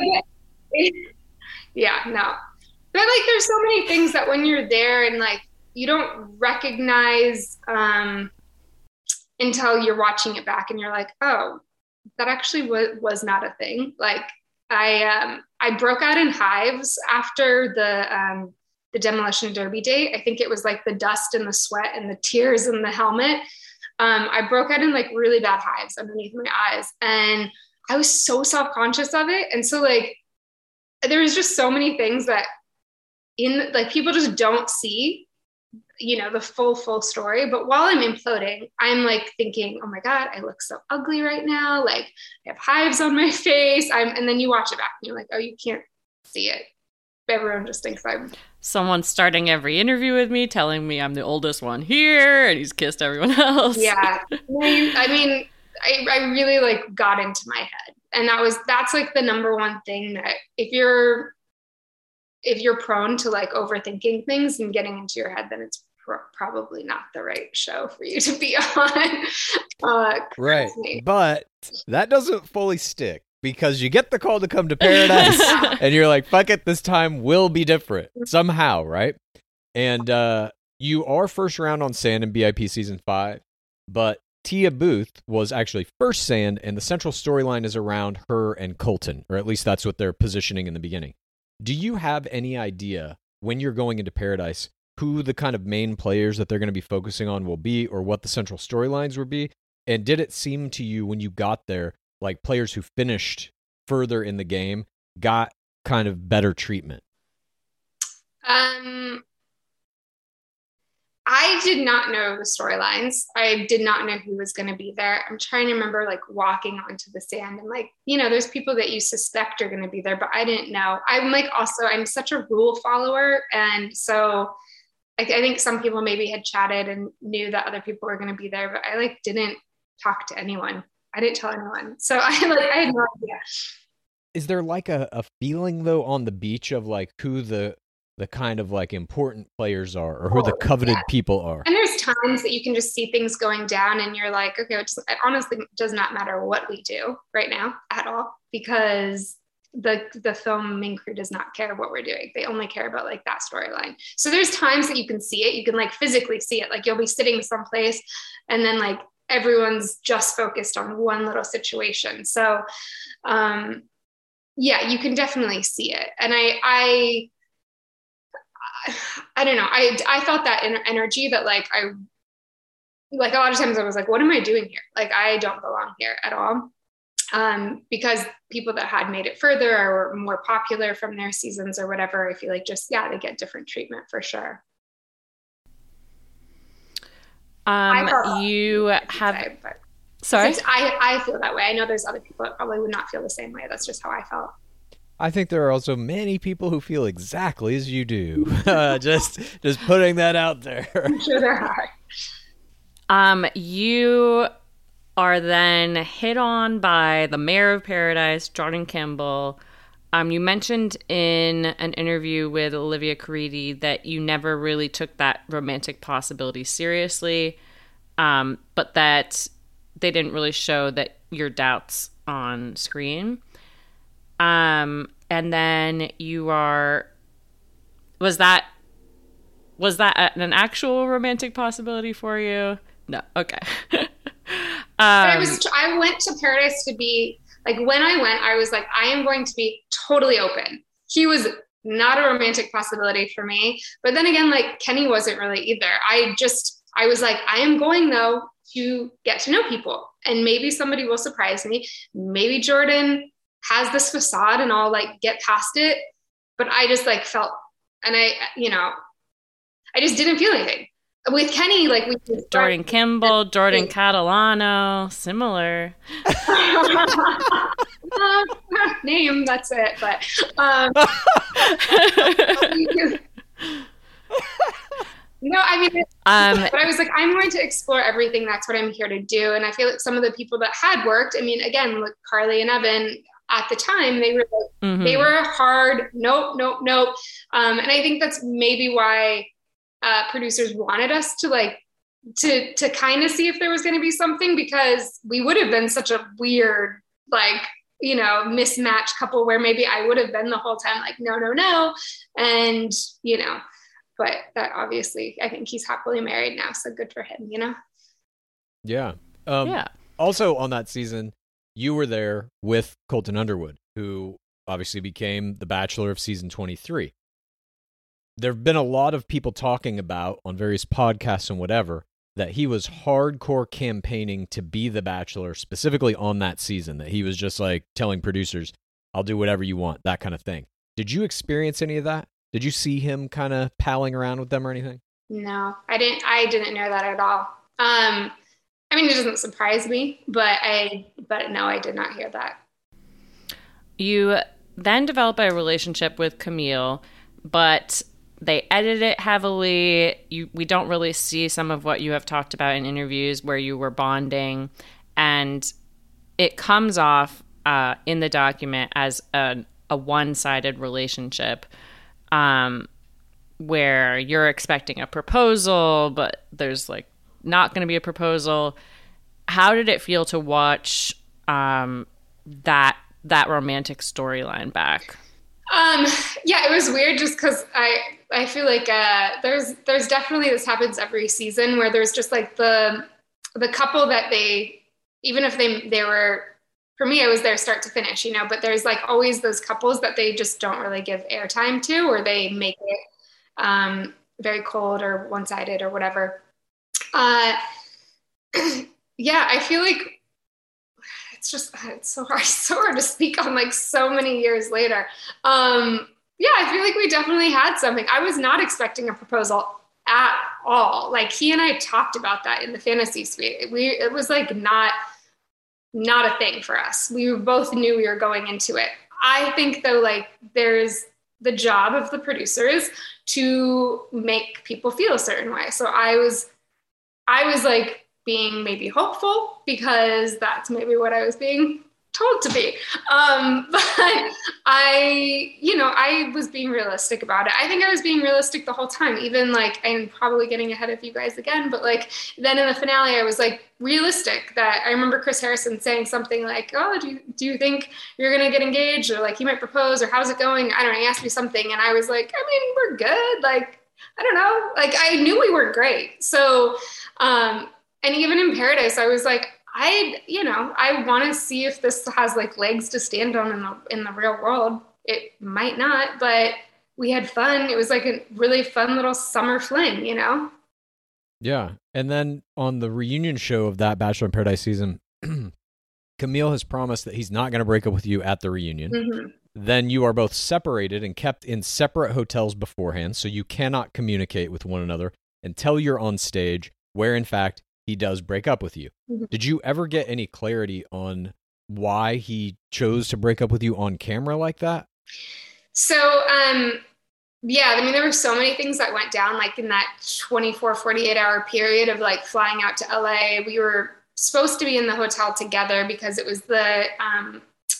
yeah, no. But like, there's so many things that when you're there and like you don't recognize um, until you're watching it back, and you're like, oh, that actually was was not a thing. Like, I um, I broke out in hives after the um, the Demolition Derby date. I think it was like the dust and the sweat and the tears and the helmet. Um, I broke out in like really bad hives underneath my eyes, and I was so self-conscious of it. And so like, there was just so many things that in like, people just don't see, you know, the full, full story. But while I'm imploding, I'm like thinking, oh my God, I look so ugly right now. Like I have hives on my face. I'm, and then you watch it back and you're like, oh, you can't see it. Everyone just thinks I'm Someone's starting every interview with me, telling me I'm the oldest one here, and he's kissed everyone else. Yeah. I mean, I, mean I, I really like got into my head, and that was, that's like the number one thing that if you're, if you're prone to like overthinking things and getting into your head, then it's pr- probably not the right show for you to be on. Uh, right. But that doesn't fully stick. Because you get the call to come to Paradise and you're like, fuck it, this time will be different somehow, right? And uh, you are first round on Sand in B I P Season five, but Tia Booth was actually first Sand, and the central storyline is around her and Colton, or at least that's what they're positioning in the beginning. Do you have any idea when you're going into Paradise who the kind of main players that they're going to be focusing on will be, or what the central storylines will be? And did it seem to you when you got there like players who finished further in the game got kind of better treatment? Um, I did not know the storylines. I did not know who was going to be there. I'm trying to remember like walking onto the sand and like, you know, there's people that you suspect are going to be there, but I didn't know. I'm like, also, I'm such a rule follower. And so like, I think some people maybe had chatted and knew that other people were going to be there, but I like didn't talk to anyone. I didn't tell anyone. So I like I had no idea. is there like a, a feeling though on the beach of like who the the kind of like important players are, or who the coveted yeah. people are? And there's times that you can just see things going down and you're like, okay, it, just, it honestly does not matter what we do right now at all, because the the filming crew does not care what we're doing. They only care about like that storyline. So there's times that you can see it. You can like physically see it. Like you'll be sitting someplace and then like everyone's just focused on one little situation. So um, yeah, you can definitely see it. And I, I, I don't know. I, I felt that energy that like, I, like a lot of times I was like, what am I doing here? Like, I don't belong here at all. Um, because people that had made it further or were more popular from their seasons or whatever, I feel like just, yeah, they get different treatment for sure. Um, you have, say, but sorry, I, I feel that way. I know there's other people that probably would not feel the same way. That's just how I felt. I think there are also many people who feel exactly as you do. uh, just, just putting that out there. I'm sure there are. Um, you are then hit on by the mayor of Paradise, Jordan Kimball. Um, you mentioned in an interview with Olivia Caridi that you never really took that romantic possibility seriously, um, but that they didn't really show that your doubts on screen. Um, and then you are, was that, was that an actual romantic possibility for you? No. Okay. um, I was, I went to Paradise to be like, when I went, I was like, I am going to be totally open. He was not a romantic possibility for me. But then again, like Kenny wasn't really either. I just, I was like, I am going though to get to know people and maybe somebody will surprise me. Maybe Jordan has this facade and I'll like get past it. But I just like felt, and I, you know, I just didn't feel anything. With Kenny, like we Jordan Kimball, Jordan Catalano, similar. uh, name, that's it. But um, no, I mean, um, but I was like, I'm going to explore everything. That's what I'm here to do. And I feel like some of the people that had worked, I mean, again, like Carly and Evan at the time, they were like, mm-hmm. they were hard. Nope, nope, nope. Um, and I think that's maybe why uh, producers wanted us to like, to, to kind of see if there was going to be something, because we would have been such a weird, like, you know, mismatched couple where maybe I would have been the whole time like, no, no, no. And, you know, but that obviously, I think he's happily married now. So good for him, you know? Yeah. Um, yeah. Also on that season, you were there with Colton Underwood, who obviously became the Bachelor of season twenty-three. There have been a lot of people talking about on various podcasts and whatever that he was hardcore campaigning to be the Bachelor specifically on that season, that he was just like telling producers, I'll do whatever you want, that kind of thing. Did you experience any of that? Did you see him kind of palling around with them or anything? No, I didn't. I didn't know that at all. Um, I mean, it doesn't surprise me, but I, but no, I did not hear that. You then develop a relationship with Camille, but they edit it heavily. You, we don't really see some of what you have talked about in interviews where you were bonding, and it comes off uh, in the document as a, a one-sided relationship, um, where you're expecting a proposal, but there's like not going to be a proposal. How did it feel to watch um, that that romantic storyline back? Um, yeah, it was weird just because I I feel like uh, there's there's definitely, this happens every season where there's just like the the couple that they, even if they they were, for me, I was there start to finish, you know, but there's like always those couples that they just don't really give airtime to, or they make it um, very cold or one-sided or whatever. Uh, yeah, I feel like it's just, it's so hard, so hard to speak on like so many years later. Um, yeah, I feel like we definitely had something. I was not expecting a proposal at all. Like he and I talked about that in the fantasy suite. We, it was like not, not a thing for us. We both knew we were going into it. I think though, like there's the job of the producers to make people feel a certain way. So I was, I was like being maybe hopeful because that's maybe what I was being told to be. Um, but I, you know, I was being realistic about it. I think I was being realistic the whole time, even like, I'm probably getting ahead of you guys again, but like then in the finale, I was like realistic that I remember Chris Harrison saying something like, oh, do you, do you think you're going to get engaged, or like he might propose, or how's it going? I don't know. He asked me something and I was like, I mean, we're good. Like, I don't know. Like I knew we were great. So, um, and even in Paradise, I was like, I, you know, I want to see if this has like legs to stand on in the in the real world. It might not, but we had fun. It was like a really fun little summer fling, you know? Yeah. And then on the reunion show of that Bachelor in Paradise season, Camille has promised that he's not going to break up with you at the reunion. Mm-hmm. Then you are both separated and kept in separate hotels beforehand, so you cannot communicate with one another until you're on stage, where in fact he does break up with you. Mm-hmm. Did you ever get any clarity on why he chose to break up with you on camera like that? So, um, yeah, I mean, there were so many things that went down, like in that twenty-four, forty-eight hour period of like flying out to L A. We were supposed to be in the hotel together because it was the, um,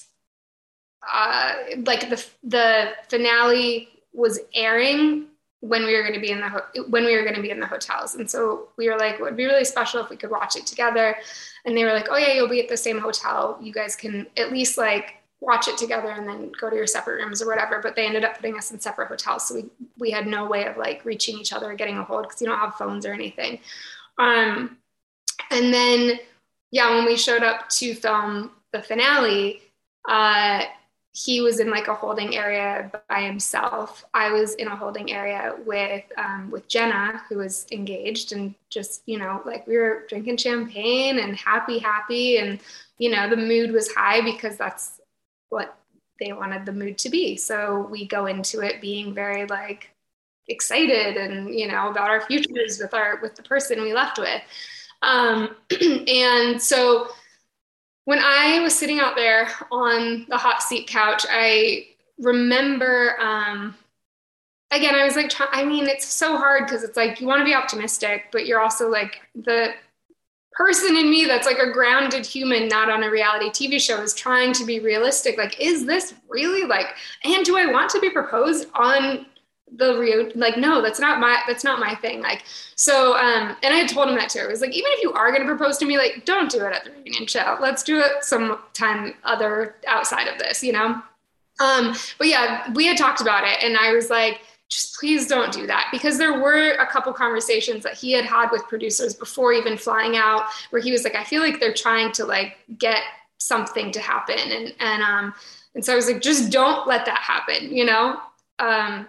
uh, like the, the finale was airing when we were going to be in the, ho- when we were going to be in the hotels. And so we were like, it would be really special if we could watch it together. And they were like, oh yeah, you'll be at the same hotel. You guys can at least like watch it together and then go to your separate rooms or whatever. But they ended up putting us in separate hotels. So we, we had no way of like reaching each other or getting a hold, because you don't have phones or anything. Um, and then, yeah, when we showed up to film the finale, uh, he was in like a holding area by himself. I was in a holding area with, um, with Jenna, who was engaged, and just, you know, like we were drinking champagne and happy, happy. And, you know, the mood was high because that's what they wanted the mood to be. So we go into it being very like excited and, you know, about our futures with our, with the person we left with. Um, and so when I was sitting out there on the hot seat couch, I remember, um, again, I was like, try- I mean, it's so hard because it's like, you want to be optimistic, but you're also like the person in me that's like a grounded human, not on a reality T V show, is trying to be realistic. Like, is this really like, and do I want to be proposed on the Rio? Like, no, that's not my, that's not my thing. Like, so, um, and I had told him that too. I was like, even if you are going to propose to me, like, don't do it at the reunion show. Let's do it sometime other outside of this, you know? Um, but yeah, we had talked about it, and I was like, just please don't do that, because there were a couple conversations that he had had with producers before even flying out, where he was like, I feel like they're trying to like get something to happen. And, and, um, and so I was like, just don't let that happen, you know? Um,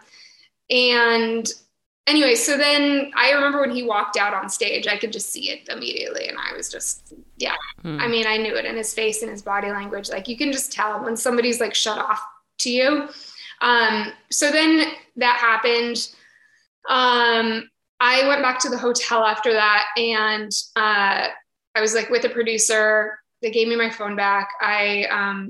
And anyway, so then I remember when he walked out on stage, I could just see it immediately. And I was just, yeah, hmm. I mean, I knew it in his face and his body language. Like, you can just tell when somebody's like shut off to you. Um, so then that happened. Um, I went back to the hotel after that, and uh, I was like with a producer. They gave me my phone back. I, um,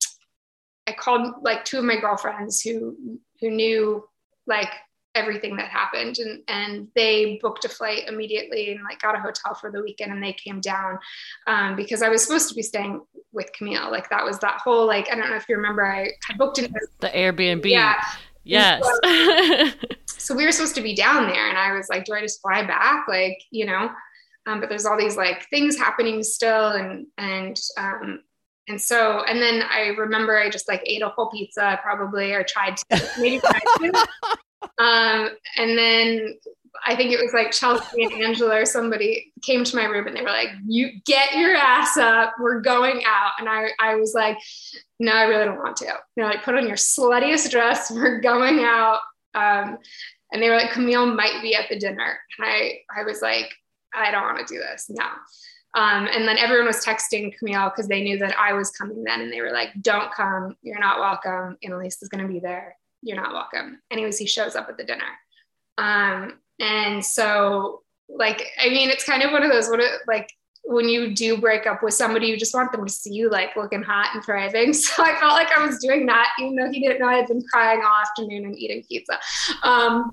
I called like two of my girlfriends who, who knew like everything that happened, and, and they booked a flight immediately and like got a hotel for the weekend, and they came down, um, because I was supposed to be staying with Camille. Like, that was that whole, like, I don't know if you remember, I had booked in the Airbnb. Yeah. Yes. So, so we were supposed to be down there, and I was like, do I just fly back? Like, you know, um, but there's all these like things happening still. And, and, um, And so, and then I remember I just like ate a whole pizza probably, or tried to, maybe tried to. Um, and then I think it was like Chelsea and Angela or somebody came to my room, and they were like, you get your ass up, we're going out. And I, I was like, no, I really don't want to. They're like, put on your sluttiest dress, we're going out. Um, and they were like, Camille might be at the dinner. And I, I was like, I don't want to do this. No. Um, and then everyone was texting Camille because they knew that I was coming then. And they were like, don't come. You're not welcome. Annalise is going to be there. You're not welcome. Anyways, he shows up at the dinner. Um, and so like, I mean, it's kind of one of those, what it, like when you do break up with somebody, you just want them to see you like looking hot and thriving. So I felt like I was doing that, even though he didn't know I had been crying all afternoon and eating pizza. Um,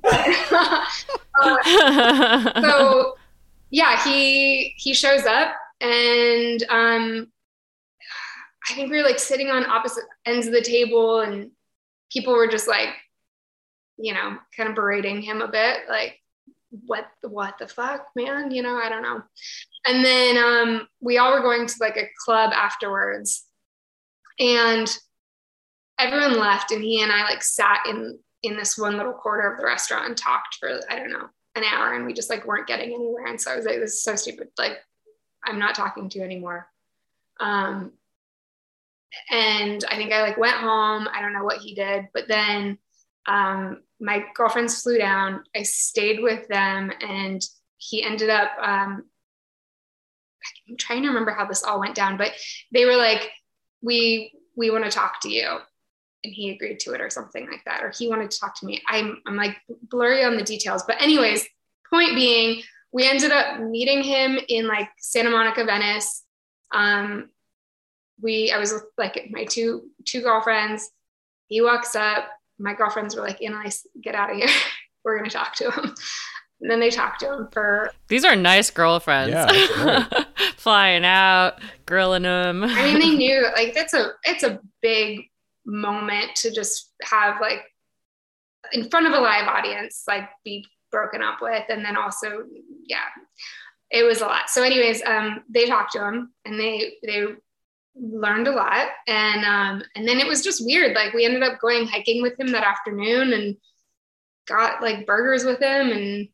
uh, so yeah, he, he shows up, and, um, I think we were like sitting on opposite ends of the table, and people were just like, you know, kind of berating him a bit, like, what, what the fuck, man? You know, I don't know. And then um, we all were going to like a club afterwards, and everyone left, and he and I like sat in, in this one little corner of the restaurant and talked for, I don't know, an hour, and we just like weren't getting anywhere. And so I was like, this is so stupid. Like, I'm not talking to you anymore. Um, and I think I like went home. I don't know what he did, but then um, my girlfriends flew down. I stayed with them, and he ended up, um, I'm trying to remember how this all went down, but they were like, we, we want to talk to you. And he agreed to it or something like that. Or he wanted to talk to me. I'm, I'm like blurry on the details, but anyways, point being, we ended up meeting him in like Santa Monica, Venice. Um, we, I was with like my two, two girlfriends. He walks up, my girlfriends were like, Annalise, get out of here. We're going to talk to him. And then they talked to him for... These are nice girlfriends. Yeah, flying out, grilling him. I mean, they knew, like, that's a, it's a big moment to just have, like, in front of a live audience, like, be broken up with. And then also, yeah, it was a lot. So anyways, um, they talked to him, and they, they learned a lot. And, um, and then it was just weird. Like, we ended up going hiking with him that afternoon and got like burgers with him. And,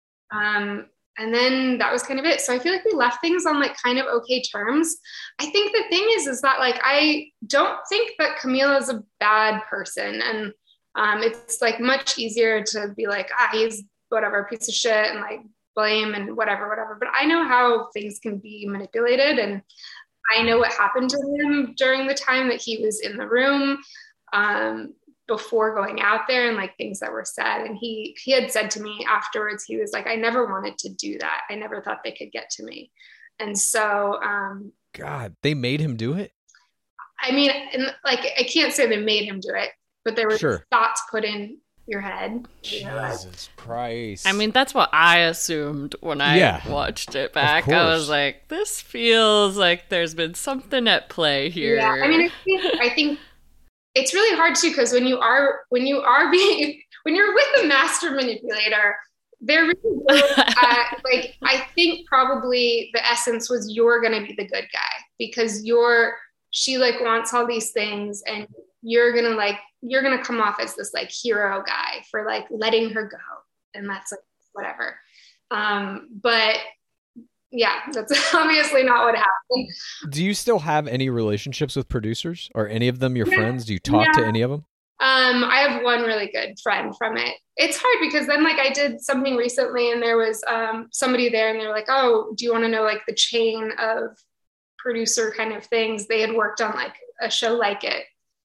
um, and then that was kind of it. So I feel like we left things on like kind of okay terms. I think the thing is, is that like, I don't think that Camila is a bad person. And, um, it's like much easier to be like, ah, he's whatever, piece of shit, and like blame and whatever, whatever. But I know how things can be manipulated, and I know what happened to him during the time that he was in the room, um, before going out there, and like things that were said. And he, he had said to me afterwards, he was like, I never wanted to do that. I never thought they could get to me. And so, um, God, they made him do it. I mean, and like, I can't say they made him do it, but there were Sure. thoughts put in your head. You know, like, Jesus Christ. I mean, that's what I assumed when I Yeah. watched it back. Of I course. was like, this feels like there's been something at play here. yeah, I mean, I think, I think it's really hard too, because when you are when you are being when you're with a master manipulator, they're really good at, like, I think probably the essence was you're going to be the good guy, because you're she like wants all these things, and you're gonna like you're gonna come off as this like hero guy for like letting her go, and that's like whatever. Um, but yeah, that's obviously not what happened. Do you still have any relationships with producers? Are any of them your Yeah. friends? Do you talk to Yeah. any of them? Um, I have one really good friend from it. It's hard because then like I did something recently, and there was um, somebody there, and they were like, oh, do you want to know like the chain of producer kind of things? They had worked on like a show like it.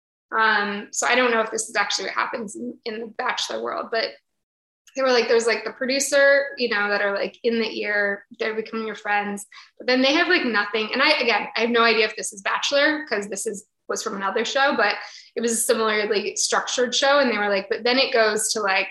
Um, so I don't know if this is actually what happens in, in the Bachelor world, but they were like, there's like the producer, you know, that are like in the ear, they're becoming your friends, but then they have like nothing. And I, again, I have no idea if this is Bachelor, because this is, was from another show, but it was a similarly structured show. And they were like, but then it goes to like,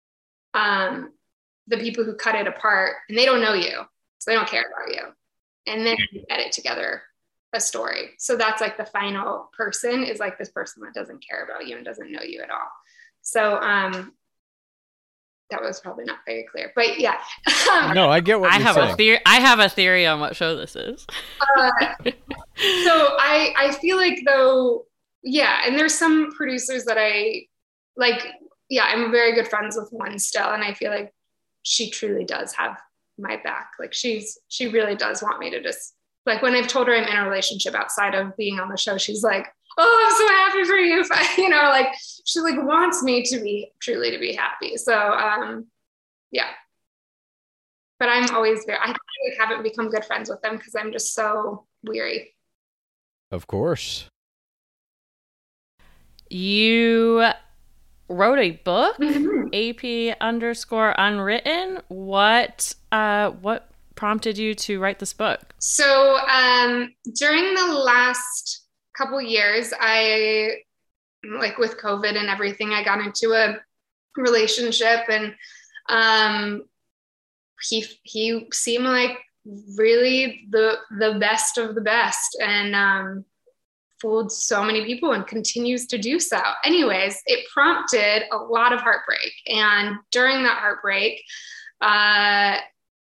um, the people who cut it apart, and they don't know you, so they don't care about you. And then you edit together a story. So that's like the final person is like this person that doesn't care about you and doesn't know you at all. So, um, that was probably not very clear, but yeah. No, I get what I you're have saying. a theory. I have a theory on what show this is. uh, so I, I feel like though, yeah. And there's some producers that I like, yeah, I'm very good friends with one still. And I feel like she truly does have my back. Like she's, she really does want me to just, like when I've told her I'm in a relationship outside of being on the show, she's like, oh, I'm so happy for you. You know, like she like wants me to be truly to be happy. So, um, yeah, but I'm always very, I like, haven't become good friends with them because I'm just so weary. Of course. You wrote a book, Mhm. A P underscore unwritten. What, uh, what prompted you to write this book? So, um, during the last couple years, I, like with COVID and everything, I got into a relationship, and um, he he seemed like really the the best of the best, and um, fooled so many people and continues to do so. Anyways, it prompted a lot of heartbreak. And during that heartbreak, uh,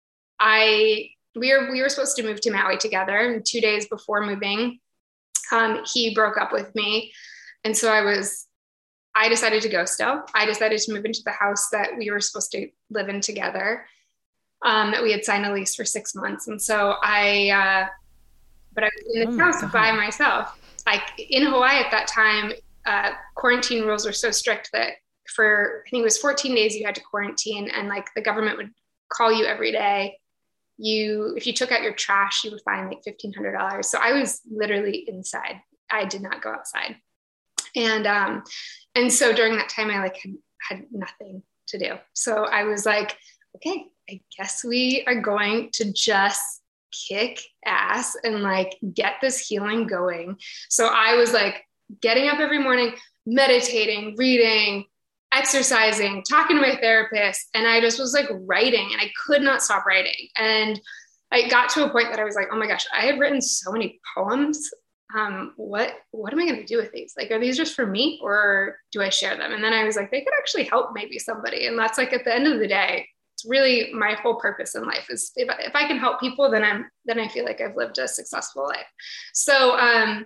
I we were we were supposed to move to Maui together. And two days before moving, um, he broke up with me, and so I was I decided to go. Still, I decided to move into the house that we were supposed to live in together. Um, that we had signed a lease for six months, and so I. Uh, but I was in the oh house God. by myself. Like in Hawaii at that time, uh, quarantine rules were so strict that for, I think it was fourteen days you had to quarantine, and like the government would call you every day. You, if you took out your trash, you would fine like fifteen hundred dollars. So I was literally inside. I did not go outside. And, um, and so during that time I like had, had nothing to do. So I was like, okay, I guess we are going to just kick ass and like get this healing going. So I was like getting up every morning, meditating, reading, exercising, talking to my therapist. And I just was like writing, and I could not stop writing. And I got to a point that I was like, oh my gosh, I had written so many poems. Um, what, what am I going to do with these? Like, are these just for me, or do I share them? And then I was like, they could actually help maybe somebody. And that's like, at the end of the day, it's really my whole purpose in life is if, if I can help people, then I'm, then I feel like I've lived a successful life. So, um,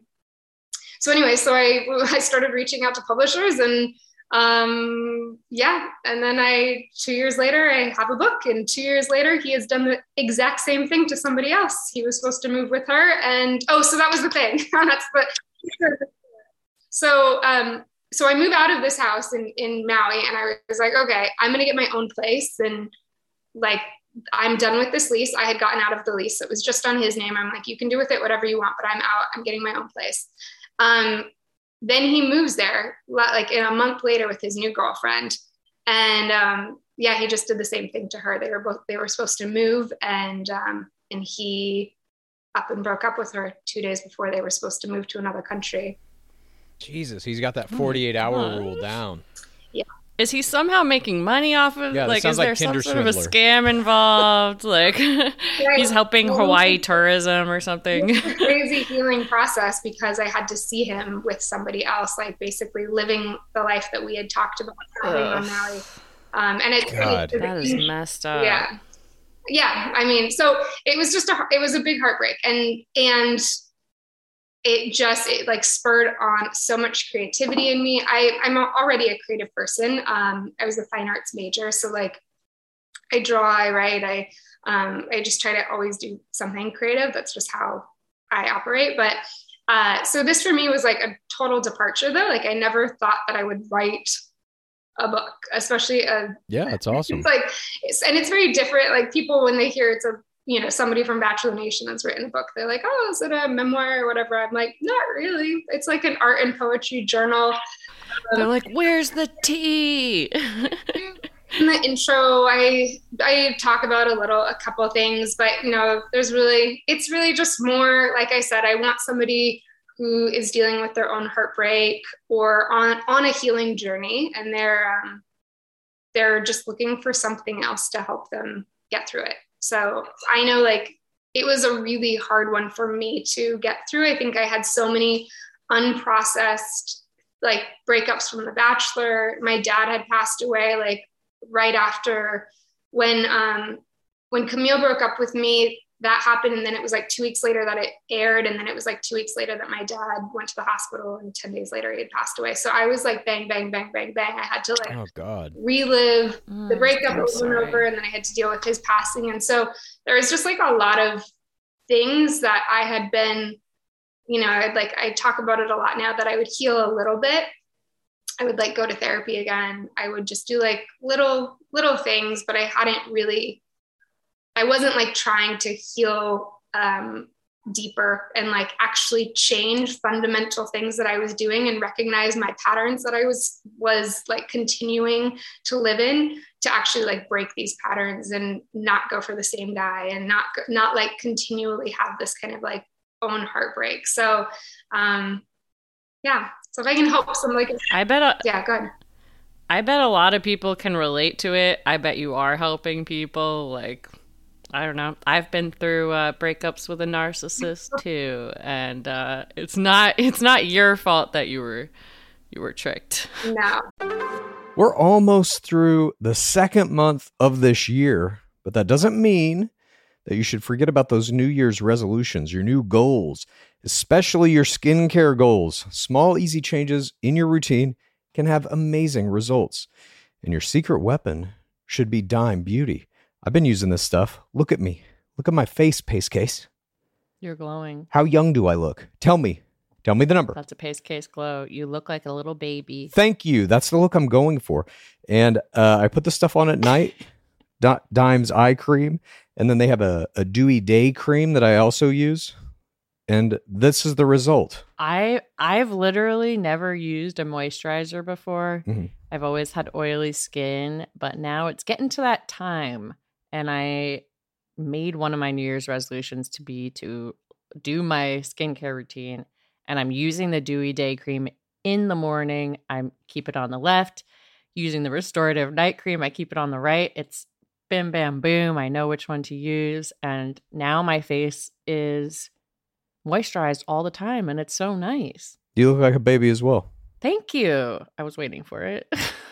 so anyway, so I, I started reaching out to publishers, and, um, yeah. And then I, two years later, I have a book, and two years later, he has done the exact same thing to somebody else. He was supposed to move with her. And, oh, so that was the thing. That's the, so, um, So I moved out of this house in, in Maui, and I was like, okay, I'm going to get my own place. And like, I'm done with this lease. I had gotten out of the lease. It was just on his name. I'm like, you can do with it whatever you want, but I'm out. I'm getting my own place. Um, then he moves there like in a month later with his new girlfriend. And um, yeah, he just did the same thing to her. They were both, they were supposed to move, and, um, and he up and broke up with her two days before they were supposed to move to another country. Jesus, he's got that forty-eight hour oh rule down. Yeah. Is he somehow making money off of yeah, like is like there Tinder some sort of a swindler. scam involved? Like he's helping Hawaii tourism or something? It's a crazy healing process, because I had to see him with somebody else, like basically living the life that we had talked about having on Maui. Um, and it, God. it, that is messed up. Yeah. Yeah. I mean, so it was just a, it was a big heartbreak, and, and it just, it like spurred on so much creativity in me. I, I'm already a creative person. Um, I was a fine arts major. So like I draw, I write, I, um, I just try to always do something creative. That's just how I operate. But, uh, so this for me was like a total departure though. Like I never thought that I would write a book, especially a, yeah, it's awesome. It's like, it's, and it's very different. Like people, when they hear it's a, you know, somebody from Bachelor Nation that's written a book, they're like, oh, is it a memoir or whatever? I'm like, not really. It's like an art and poetry journal. They're like, where's the tea? In the intro, I I talk about a little, a couple of things, but you know, there's really, it's really just more, like I said, I want somebody who is dealing with their own heartbreak or on, on a healing journey, and they're um, they're just looking for something else to help them get through it. So I know like it was a really hard one for me to get through. I think I had so many unprocessed like breakups from The Bachelor. My dad had passed away like right after when, um, when Camille broke up with me, that happened. And then it was like two weeks later that it aired. And then it was like two weeks later that my dad went to the hospital, and ten days later he had passed away. So I was like, bang, bang, bang, bang, bang. I had to like oh, God. relive Mm, the breakup I'm over sorry. and over. And then I had to deal with his passing. And so there was just like a lot of things that I had been, you know, I'd like, I talk about it a lot now, that I would heal a little bit. I would like go to therapy again. I would just do like little, little things, but I hadn't really, I wasn't like trying to heal um, deeper and like actually change fundamental things that I was doing and recognize my patterns that I was, was like continuing to live in, to actually like break these patterns and not go for the same guy, and not, not like continually have this kind of like own heartbreak. So um, yeah. So if I can help some like, I bet a, yeah, go ahead. I bet a lot of people can relate to it. I bet you are helping people. Like, I don't know. I've been through uh, breakups with a narcissist too, and uh, it's not it's not your fault that you were you were tricked. No. We're almost through the second month of this year, but that doesn't mean that you should forget about those New Year's resolutions, your new goals, especially your skincare goals. Small, easy changes in your routine can have amazing results. And your secret weapon should be Dime Beauty. I've been using this stuff. Look at me. Look at my face, Pace Case. You're glowing. How young do I look? Tell me. Tell me the number. That's a Pace Case glow. You look like a little baby. Thank you. That's the look I'm going for. And uh, I put the stuff on at night, D- Dime's eye cream, and then they have a, a dewy day cream that I also use. And this is the result. I I've literally never used a moisturizer before. Mm-hmm. I've always had oily skin, but now it's getting to that time. And I made one of my New Year's resolutions to be to do my skincare routine. And I'm using the Dewy Day Cream in the morning. I keep it on the left. Using the Restorative Night Cream, I keep it on the right. It's bim, bam, boom. I know which one to use. And now my face is moisturized all the time, and it's so nice. You look like a baby as well. Thank you. I was waiting for it.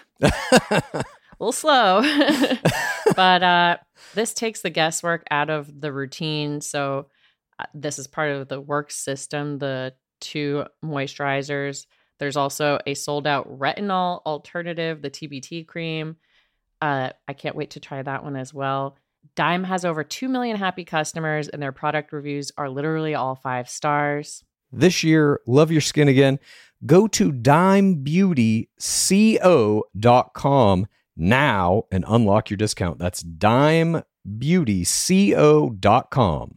A little slow. But uh, this takes the guesswork out of the routine. So uh, this is part of the work system, the two moisturizers. There's also a sold-out retinol alternative, the T B T cream. Uh, I can't wait to try that one as well. Dime has over two million happy customers, and their product reviews are literally all five stars. This year, love your skin again. Go to dime beauty co dot com now and unlock your discount. That's dime beauty co dot com.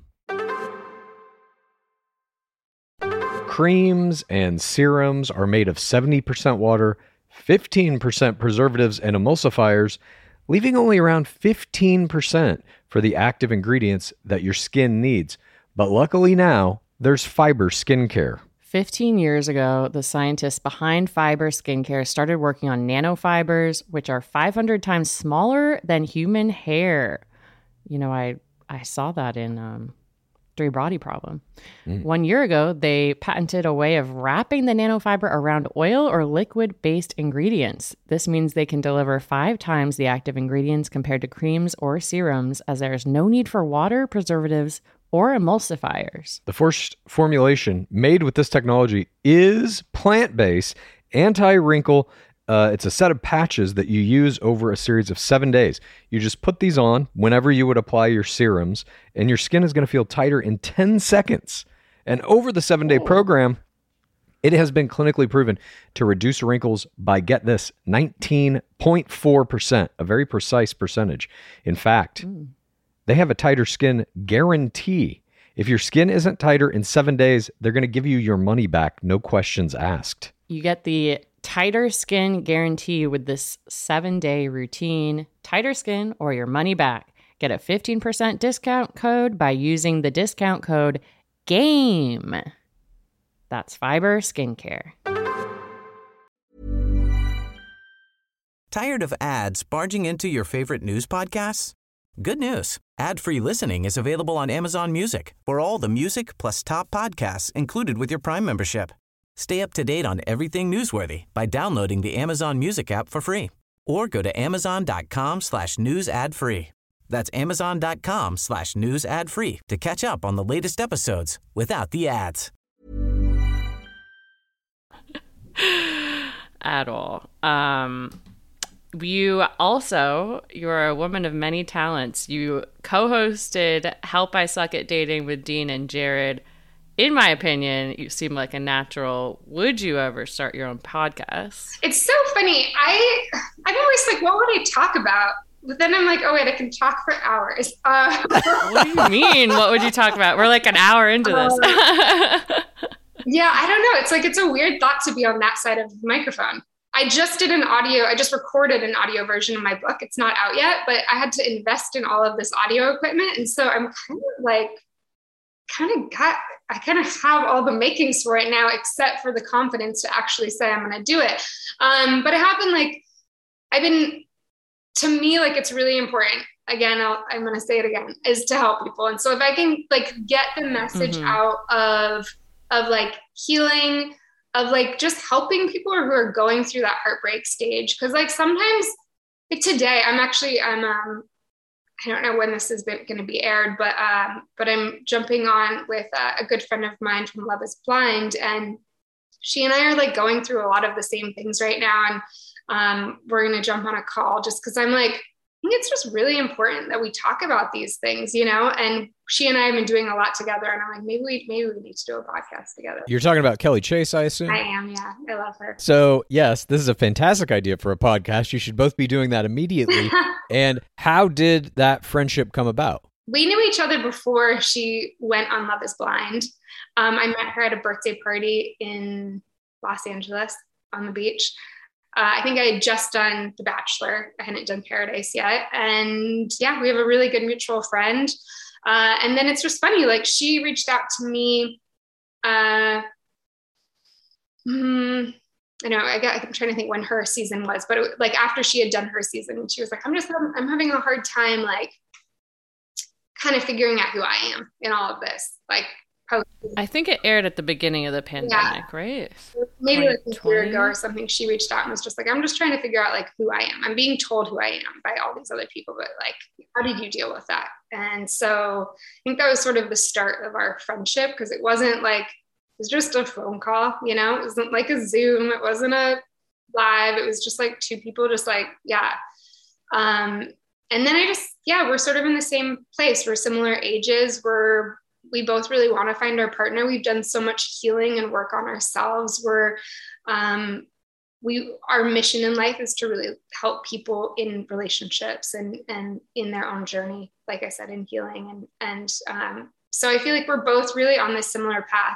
Creams and serums are made of seventy percent water, fifteen percent preservatives and emulsifiers, leaving only around fifteen percent for the active ingredients that your skin needs. But luckily now, there's Fiber Skincare. fifteen years ago, the scientists behind Fiber Skincare started working on nanofibers, which are five hundred times smaller than human hair. You know, I, I saw that in um, Three Body Problem. Mm. One year ago, they patented a way of wrapping the nanofiber around oil or liquid-based ingredients. This means they can deliver five times the active ingredients compared to creams or serums, as there is no need for water, preservatives, or emulsifiers. The first formulation made with this technology is plant-based, anti-wrinkle. Uh, it's a set of patches that you use over a series of seven days. You just put these on whenever you would apply your serums, and your skin is going to feel tighter in ten seconds. And over the seven-day oh. program, it has been clinically proven to reduce wrinkles by, get this, nineteen point four percent, a very precise percentage. In fact, mm. they have a tighter skin guarantee. If your skin isn't tighter in seven days, they're going to give you your money back, no questions asked. You get the tighter skin guarantee with this seven-day routine. Tighter skin or your money back. Get a fifteen percent discount code by using the discount code GAME. That's Fiber Skincare. Tired of ads barging into your favorite news podcasts? Good news. Ad-free listening is available on Amazon Music for all the music plus top podcasts included with your Prime membership. Stay up to date on everything newsworthy by downloading the Amazon Music app for free or go to amazon.com slash news ad free. That's amazon.com slash news ad free to catch up on the latest episodes without the ads. At all. Um, you also, you're a woman of many talents. You co-hosted Help I Suck at Dating with Dean and Jared. In my opinion, you seem like a natural. Would you ever start your own podcast? It's so funny. I, I'm always like, what would I talk about? But then I'm like, oh, wait, I can talk for hours. Uh, what do you mean? What would you talk about? We're like an hour into this. Um, yeah, I don't know. It's like, it's a weird thought to be on that side of the microphone. I just did an audio, I just recorded an audio version of my book. It's not out yet, but I had to invest in all of this audio equipment. And so I'm kind of like, kind of got, I kind of have all the makings for it now, except for the confidence to actually say I'm going to do it. Um, but it happened like, I've been, to me, like, it's really important. again, I'll, I'm going to say it again, is to help people. And so if I can like get the message Mm-hmm. out of, of like healing, of like just helping people who are going through that heartbreak stage. Cause like sometimes like today I'm actually, I'm, um, I don't know when this is going to be aired, but, um, but I'm jumping on with uh, a good friend of mine from Love is Blind. And she and I are like going through a lot of the same things right now. And um, we're going to jump on a call just cause I'm like, I think it's just really important that we talk about these things, you know, and she and I have been doing a lot together, and I'm like, maybe we, maybe we need to do a podcast together. You're talking about Kelly Chase, I assume? I am. Yeah. I love her. So yes, this is a fantastic idea for a podcast. You should both be doing that immediately. And how did that friendship come about? We knew each other before she went on Love is Blind. Um, I met her at a birthday party in Los Angeles on the beach. Uh, I think I had just done The Bachelor. I hadn't done Paradise yet. And yeah, we have a really good mutual friend. Uh, and then it's just funny, like she reached out to me. Uh, mm, I know, I got, I'm trying to think when her season was, but it, like after she had done her season, and she was like, I'm just, I'm having a hard time, like kind of figuring out who I am in all of this. Like, I think it aired at the beginning of the pandemic, yeah. right? Maybe like a year ago or something. She reached out and was just like, I'm just trying to figure out like who I am. I'm being told who I am by all these other people, but like, how did you deal with that? And so I think that was sort of the start of our friendship, because it wasn't like, it was just a phone call, you know, it wasn't like a Zoom. It wasn't a live. It was just like two people just like, yeah. Um, and then I just, yeah, we're sort of in the same place. We're similar ages. We're, we both really want to find our partner. We've done so much healing and work on ourselves. We're, um, we, our mission in life is to really help people in relationships and, and in their own journey, like I said, in healing. And, and, um, so I feel like we're both really on this similar path.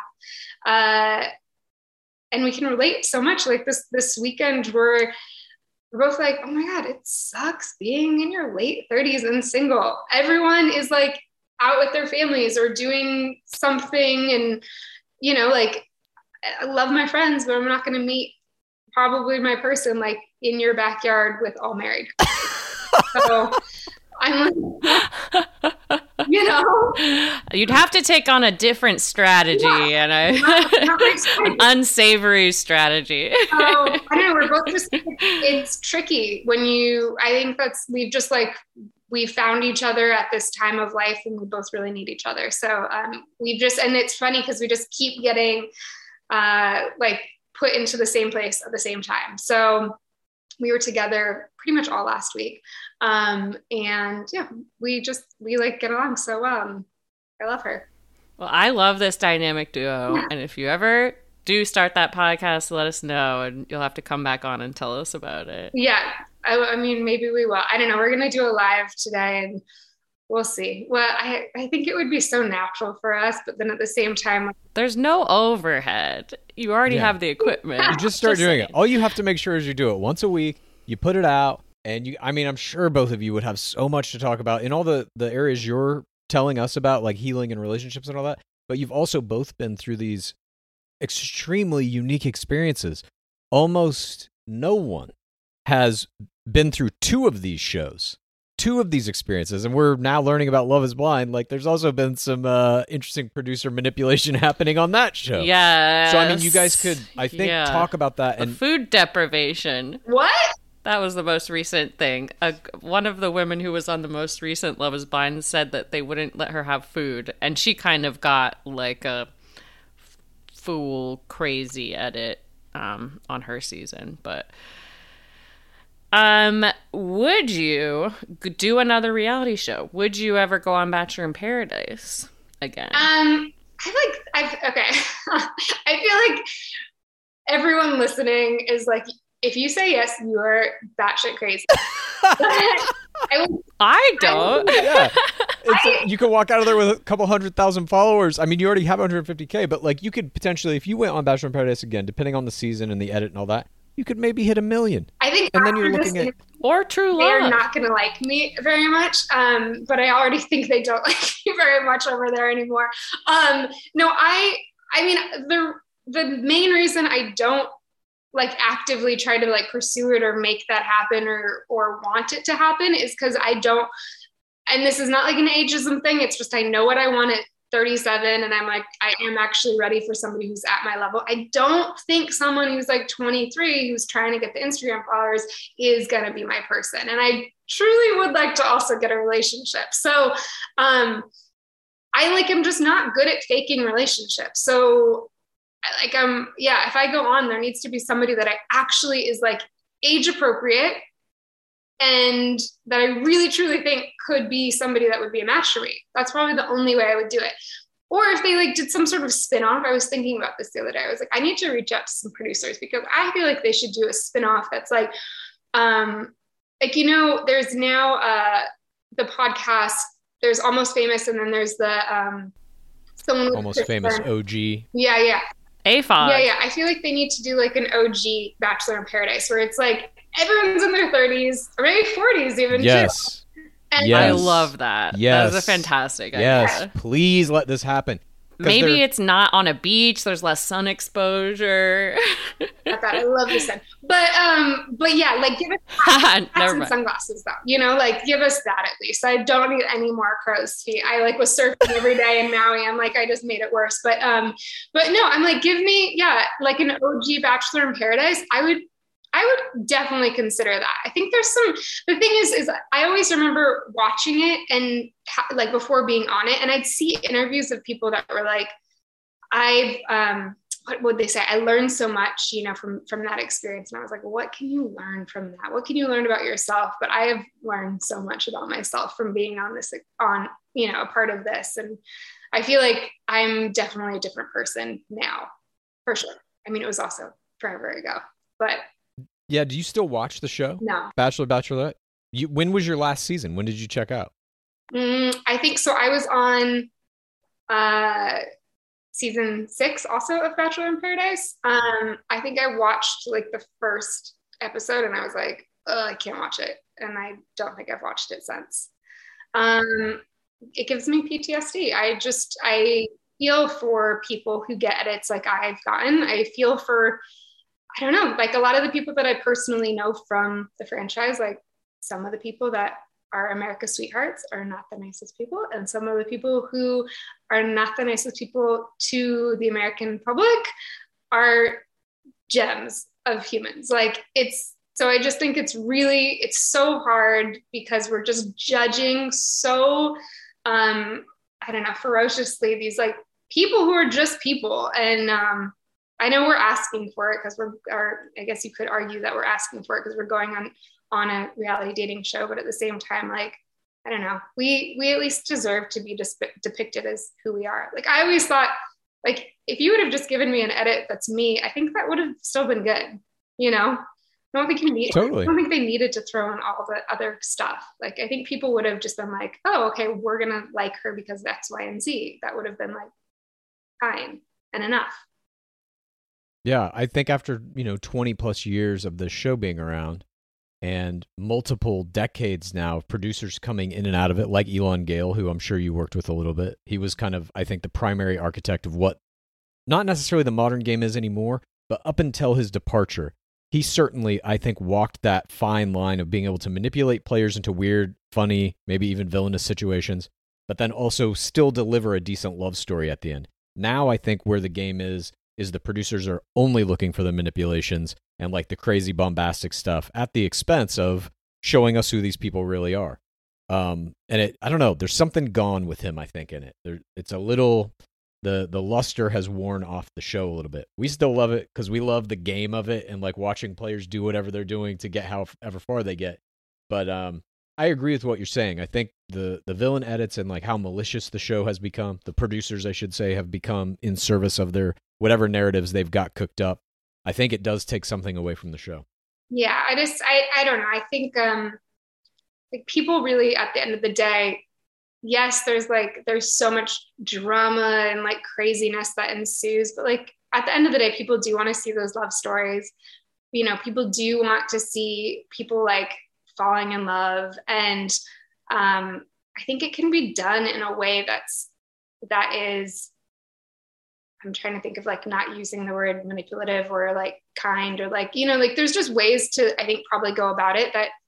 Uh, and we can relate so much. Like this, this weekend, we're, we're both like, oh my God, it sucks being in your late thirties and single. Everyone is like out with their families or doing something. And, you know, like I love my friends, but I'm not going to meet probably my person like in your backyard with all married. So I'm like, you know, you'd have to take on a different strategy yeah. and a, not, not an unsavory strategy. So, I don't know. We're both just, it's tricky when you, I think that's, we've just like, we found each other at this time of life and we both really need each other. So um, we've just, and it's funny because we just keep getting uh, like put into the same place at the same time. So we were together pretty much all last week. Um, and yeah, we just, we like get along so well. Um, I love her. Well, I love this dynamic duo. Yeah. And if you ever do start that podcast, let us know and you'll have to come back on and tell us about it. Yeah. I, I mean, maybe we will. I don't know. We're going to do a live today and we'll see. Well, I, I think it would be so natural for us, but then at the same time, there's no overhead. You already yeah. have the equipment. You just start just doing saying. it. All you have to make sure is you do it once a week. You put it out. And you, I mean, I'm sure both of you would have so much to talk about in all the, the areas you're telling us about, like healing and relationships and all that. But you've also both been through these extremely unique experiences. Almost no one has been through two of these shows, two of these experiences. And we're now learning about Love is Blind. Like there's also been some uh, interesting producer manipulation happening on that show. Yeah. So, I mean, you guys could, I think, yeah. talk about that. And the food deprivation. What? That was the most recent thing. Uh, one of the women who was on the most recent Love is Blind said that they wouldn't let her have food. And she kind of got like a fool crazy edit um, on her season. But um, would you do another reality show? Would you ever go on Bachelor in Paradise again? Um, I like, I've, okay. I feel like everyone listening is like, if you say yes, you are batshit crazy. I, would, I don't. I would, yeah, it's I, a, you could walk out of there with a couple hundred thousand followers. I mean, you already have one hundred fifty K, but like you could potentially, if you went on Bachelor in Paradise again, depending on the season and the edit and all that, you could maybe hit a million. I think, and then you're looking at or True Love. They're not going to like me very much, um, but I already think they don't like me very much over there anymore. Um, no, I, I mean, the the main reason I don't like actively try to like pursue it or make that happen or, or want it to happen is because I don't, and this is not like an ageism thing. It's just, I know what I want at thirty-seven. And I'm like, I am actually ready for somebody who's at my level. I don't think someone who's like twenty-three, who's trying to get the Instagram followers, is going to be my person. And I truly would like to also get a relationship. So, um, I like, I'm just not good at faking relationships. So like, um, yeah, if I go on, there needs to be somebody that I actually is like age appropriate and that I really truly think could be somebody that would be a match for me. That's probably the only way I would do it. Or if they like did some sort of spin-off. I was thinking about this the other day. I was like, I need to reach out to some producers because I feel like they should do a spin-off that's like, um, like, you know, there's now uh, the podcast, there's Almost Famous, and then there's the um, someone with Almost Famous O G. Yeah, yeah. A F O D. Yeah, yeah. I feel like they need to do like an O G Bachelor in Paradise where it's like everyone's in their thirties or maybe forties even. Yes. Too. And yes. I love that. Yes. That is a fantastic yes. idea. Please let this happen. Maybe it's not on a beach. There's less sun exposure. I thought I love the sun, but um, but yeah, like give us hats and mind. sunglasses though. You know, like give us that at least. I don't need any more crow's feet. I like was surfing every day in Maui. I'm like, I just made it worse. But um, but no, I'm like, give me yeah, like an O G Bachelor in Paradise. I would. I would definitely consider that. I think there's some, the thing is, is I always remember watching it and ha- like before being on it, and I'd see interviews of people that were like, I've, um, what would they say? I learned so much, you know, from, from that experience. And I was like, what can you learn from that? What can you learn about yourself? But I have learned so much about myself from being on this, on, you know, a part of this. And I feel like I'm definitely a different person now, for sure. I mean, it was also forever ago, but yeah. Do you still watch the show? No. Bachelor, Bachelorette? You, when was your last season? When did you check out? Mm, I think so. I was on uh, season six also of Bachelor in Paradise. Um, I think I watched like the first episode and I was like, oh, I can't watch it. And I don't think I've watched it since. Um, it gives me P T S D. I just, I feel for people who get edits like I've gotten. I feel for I don't know, like a lot of the people that I personally know from the franchise, like some of the people that are America's sweethearts are not the nicest people. And some of the people who are not the nicest people to the American public are gems of humans. Like it's, so I just think it's really, it's so hard because we're just judging so, um, I don't know, ferociously these like people who are just people. And, um, I know we're asking for it because we're, or I guess you could argue that we're asking for it because we're going on, on a reality dating show, but at the same time, like, I don't know, we, we at least deserve to be dis- depicted as who we are. Like, I always thought, like, if you would have just given me an edit that's me, I think that would have still been good, you know? I don't think you need, totally. I don't think they needed to throw in all the other stuff. Like, I think people would have just been like, oh, okay, we're going to like her because of X, Y, and Z. That would have been like fine and enough. Yeah, I think after, you know, twenty plus years of the show being around and multiple decades now of producers coming in and out of it, like Elon Gale, who I'm sure you worked with a little bit. He was kind of, I think, the primary architect of what not necessarily the modern game is anymore, but up until his departure, he certainly, I think, walked that fine line of being able to manipulate players into weird, funny, maybe even villainous situations, but then also still deliver a decent love story at the end. Now I think where the game is, is the producers are only looking for the manipulations and like the crazy bombastic stuff at the expense of showing us who these people really are. Um, and it, I don't know, there's something gone with him, I think, in it. There, it's a little, the the luster has worn off the show a little bit. We still love it because we love the game of it and like watching players do whatever they're doing to get however far they get. But um, I agree with what you're saying. I think the, the villain edits and like how malicious the show has become, the producers, I should say, have become in service of their whatever narratives they've got cooked up. I think it does take something away from the show. Yeah, I just, I, I don't know. I think um, like people really, at the end of the day, yes, there's like, there's so much drama and like craziness that ensues, but like at the end of the day, people do want to see those love stories. You know, people do want to see people like falling in love. And um, I think it can be done in a way that's, that is, I'm trying to think of like not using the word manipulative or like kind or like, you know, like there's just ways to, I think, probably go about it that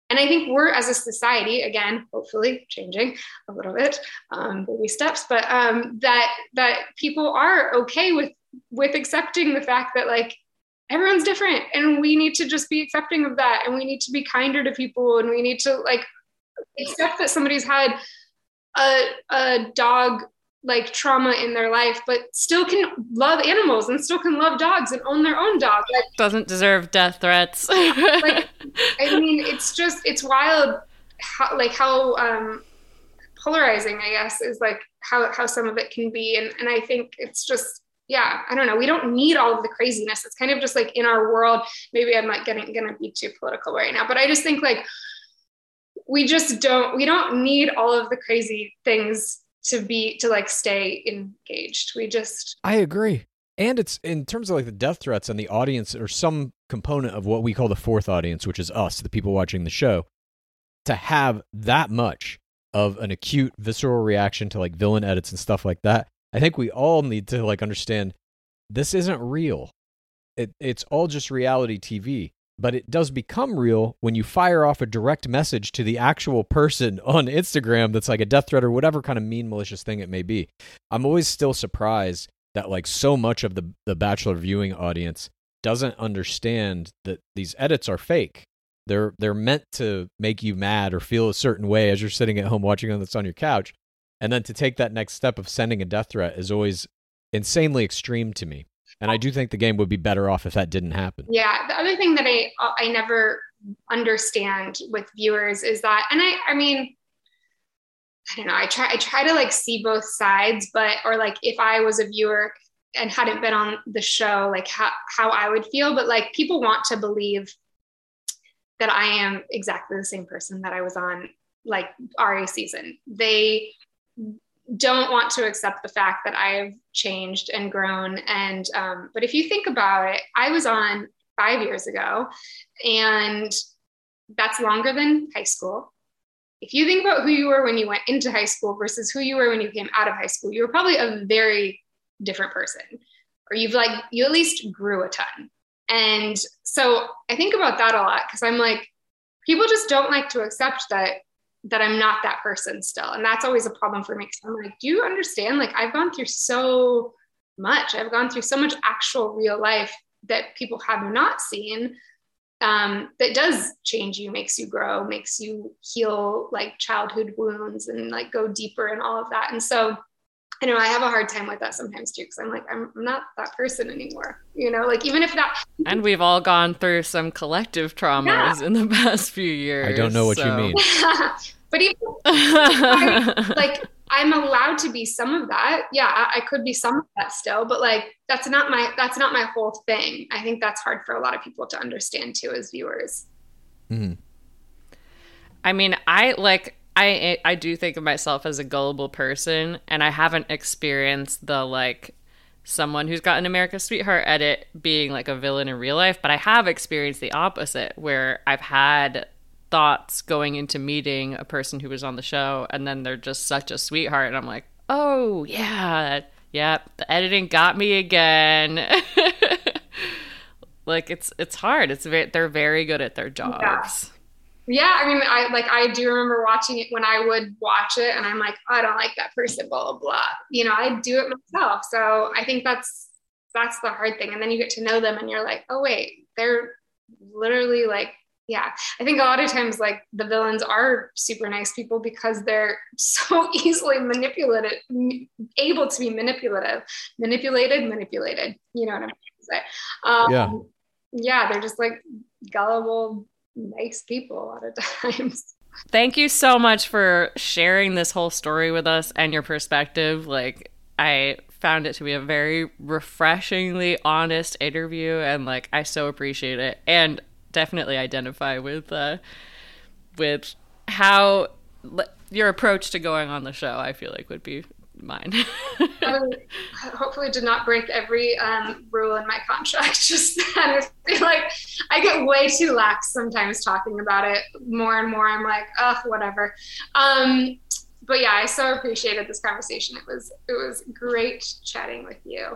And I think we're, as a society, again, hopefully changing a little bit, um, baby steps, but um, that that people are okay with with accepting the fact that like everyone's different, and we need to just be accepting of that, and we need to be kinder to people, and we need to like accept that somebody's had a a dog like trauma in their life, but still can love animals and still can love dogs and own their own dog. Like, doesn't deserve death threats. like, I mean, it's just, it's wild how, like how um, polarizing, I guess, is like how, how some of it can be. And, and I think it's just, yeah, I don't know. We don't need all of the craziness. It's kind of just like in our world, maybe I'm not getting, going to be too political right now, but I just think like, we just don't, we don't need all of the crazy things to be, to like stay engaged. We just, I agree. And it's in terms of like the death threats and the audience, or some component of what we call the fourth audience, which is us, the people watching the show, to have that much of an acute visceral reaction to like villain edits and stuff like that. I think we all need to like understand this isn't real. It, it's all just reality T V. But it does become real when you fire off a direct message to the actual person on Instagram that's like a death threat or whatever kind of mean, malicious thing it may be. I'm always still surprised that like so much of the, the Bachelor viewing audience doesn't understand that these edits are fake. They're they're meant to make you mad or feel a certain way as you're sitting at home watching this on your couch. And then to take that next step of sending a death threat is always insanely extreme to me. And I do think the game would be better off if that didn't happen. Yeah. The other thing that I I never understand with viewers is that, and I I mean, I don't know, I try I try to like see both sides, but, or like if I was a viewer and hadn't been on the show, like how, how I would feel, but like people want to believe that I am exactly the same person that I was on like Ari season. They don't want to accept the fact that I've changed and grown. And, um, but if you think about it, I was on five years ago, and that's longer than high school. If you think about who you were when you went into high school versus who you were when you came out of high school, you were probably a very different person, or you've like, you at least grew a ton. And so I think about that a lot, because I'm like, people just don't like to accept that that I'm not that person still. And that's always a problem for me. Cause I'm like, do you understand? Like I've gone through so much. I've gone through so much actual real life that people have not seen. Um, that does change you, makes you grow, makes you heal like childhood wounds and like go deeper in all of that. And so, I know I have a hard time with that sometimes too, because I'm like, I'm, I'm not that person anymore, you know, like even if that. And we've all gone through some collective traumas yeah. in the past few years. I don't know what so. you mean. But even I, like, I'm allowed to be some of that. Yeah, I, I could be some of that still, but like, that's not my, that's not my whole thing. I think that's hard for a lot of people to understand too, as viewers. Mm-hmm. I mean, I like, I I do think of myself as a gullible person, and I haven't experienced the like someone who's got an America's Sweetheart edit being like a villain in real life, but I have experienced the opposite, where I've had thoughts going into meeting a person who was on the show, and then they're just such a sweetheart, and I'm like, oh yeah, yeah, the editing got me again. Like it's it's hard. It's very, they're very good at their jobs. Yeah. Yeah, I mean, I like I do remember watching it when I would watch it, and I'm like, oh, I don't like that person, blah blah blah. You know, I do it myself, so I think that's that's the hard thing. And then you get to know them, and you're like, oh wait, they're literally like, yeah. I think a lot of times, like the villains are super nice people because they're so easily manipulated, able to be manipulative, manipulated, manipulated. You know what I'm trying to say? Um, yeah. Yeah, they're just like gullible, nice people a lot of times. Thank you so much for sharing this whole story with us and your perspective. Like, I found it to be a very refreshingly honest interview, and like I so appreciate it, and definitely identify with uh with how your approach to going on the show, I feel like, would be mine. I mean, hopefully did not break every um, rule in my contract. Just I feel like I get way too lax sometimes talking about it. More and more, I'm like, oh, whatever. Um, but yeah, I so appreciated this conversation. It was it was great chatting with you.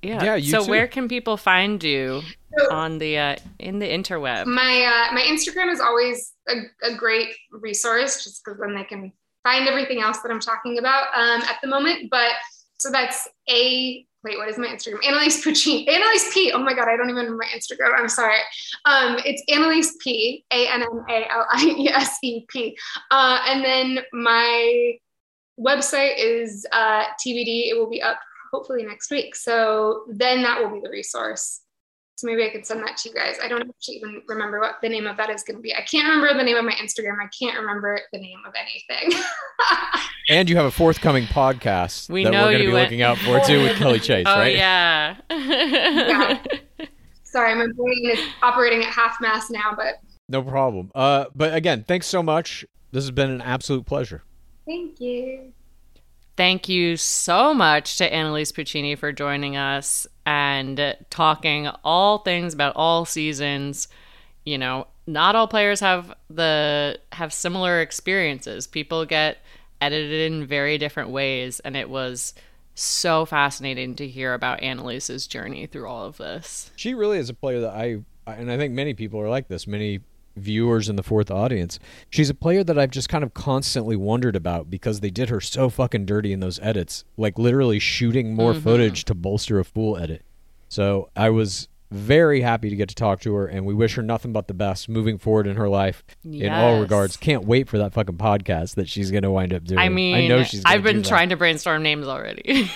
Yeah. Yeah, you so too. where can people find you on the uh, in the interweb? My uh, my Instagram is always a, a great resource, just because then they can find everything else that I'm talking about um, at the moment. But so that's a wait, what is my Instagram? Annalise Puccini. Annalise P. Oh my god, I don't even remember my Instagram. I'm sorry. Um, it's Annalise P. A N N A L I E S E P. Uh, and then my website is uh, T B D. It will be up hopefully next week. So then that will be the resource. So maybe I could send that to you guys. I don't actually even remember what the name of that is going to be. I can't remember the name of my Instagram. I can't rember the name of anything. And you have a forthcoming podcast We that know we're going to you be went- looking out for too with Kelly Chase, Oh right? yeah. Yeah. Sorry, my brain is operating at half mast now, but No problem. Uh, but again, thanks so much. This has been an absolute pleasure. thank you. Thank you so much to Annalise Puccini for joining us and talking all things about all seasons. You know, not all players have the have similar experiences. People get edited in very different ways, and it was so fascinating to hear about Annalise's journey through all of this. She really is a player that I, and I think many people are like this, many viewers in the fourth audience. She's a player that I've just kind of constantly wondered about because they did her so fucking dirty in those edits, like literally shooting more Mm-hmm. footage to bolster a Fool edit. So I was very happy to get to talk to her, and we wish her nothing but the best moving forward in her life in all Yes. regards. Can't wait for that fucking podcast that she's going to wind up doing. I mean, I know she's gonna I've been do that. trying to brainstorm names already.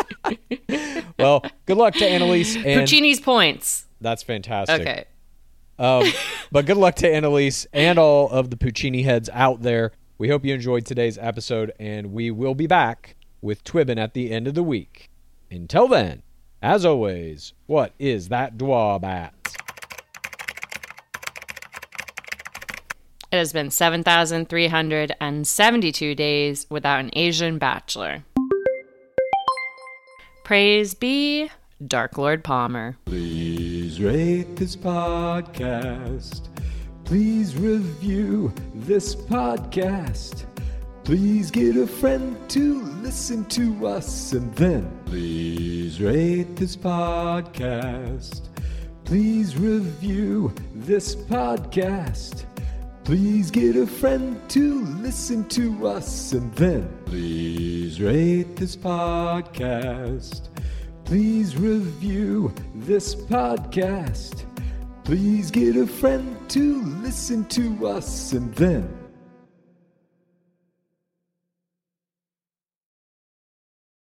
Well, good luck to Annalise. And Puccini's points. that's fantastic. Okay. Um, but good luck to Annalise and all of the Puccini heads out there. We hope you enjoyed today's episode, and we will be back with Twibbin at the end of the week. Until then, as always, what is that dwab at? It has been seven thousand three hundred seventy-two days without an Asian bachelor. Praise be Dark Lord Palmer. Please rate this podcast. Please review this podcast. Please get a friend to listen to us, and then please rate this podcast. Please review this podcast. Please get a friend to listen to us, and then please rate this podcast. Please review this podcast. Please get a friend to listen to us, and then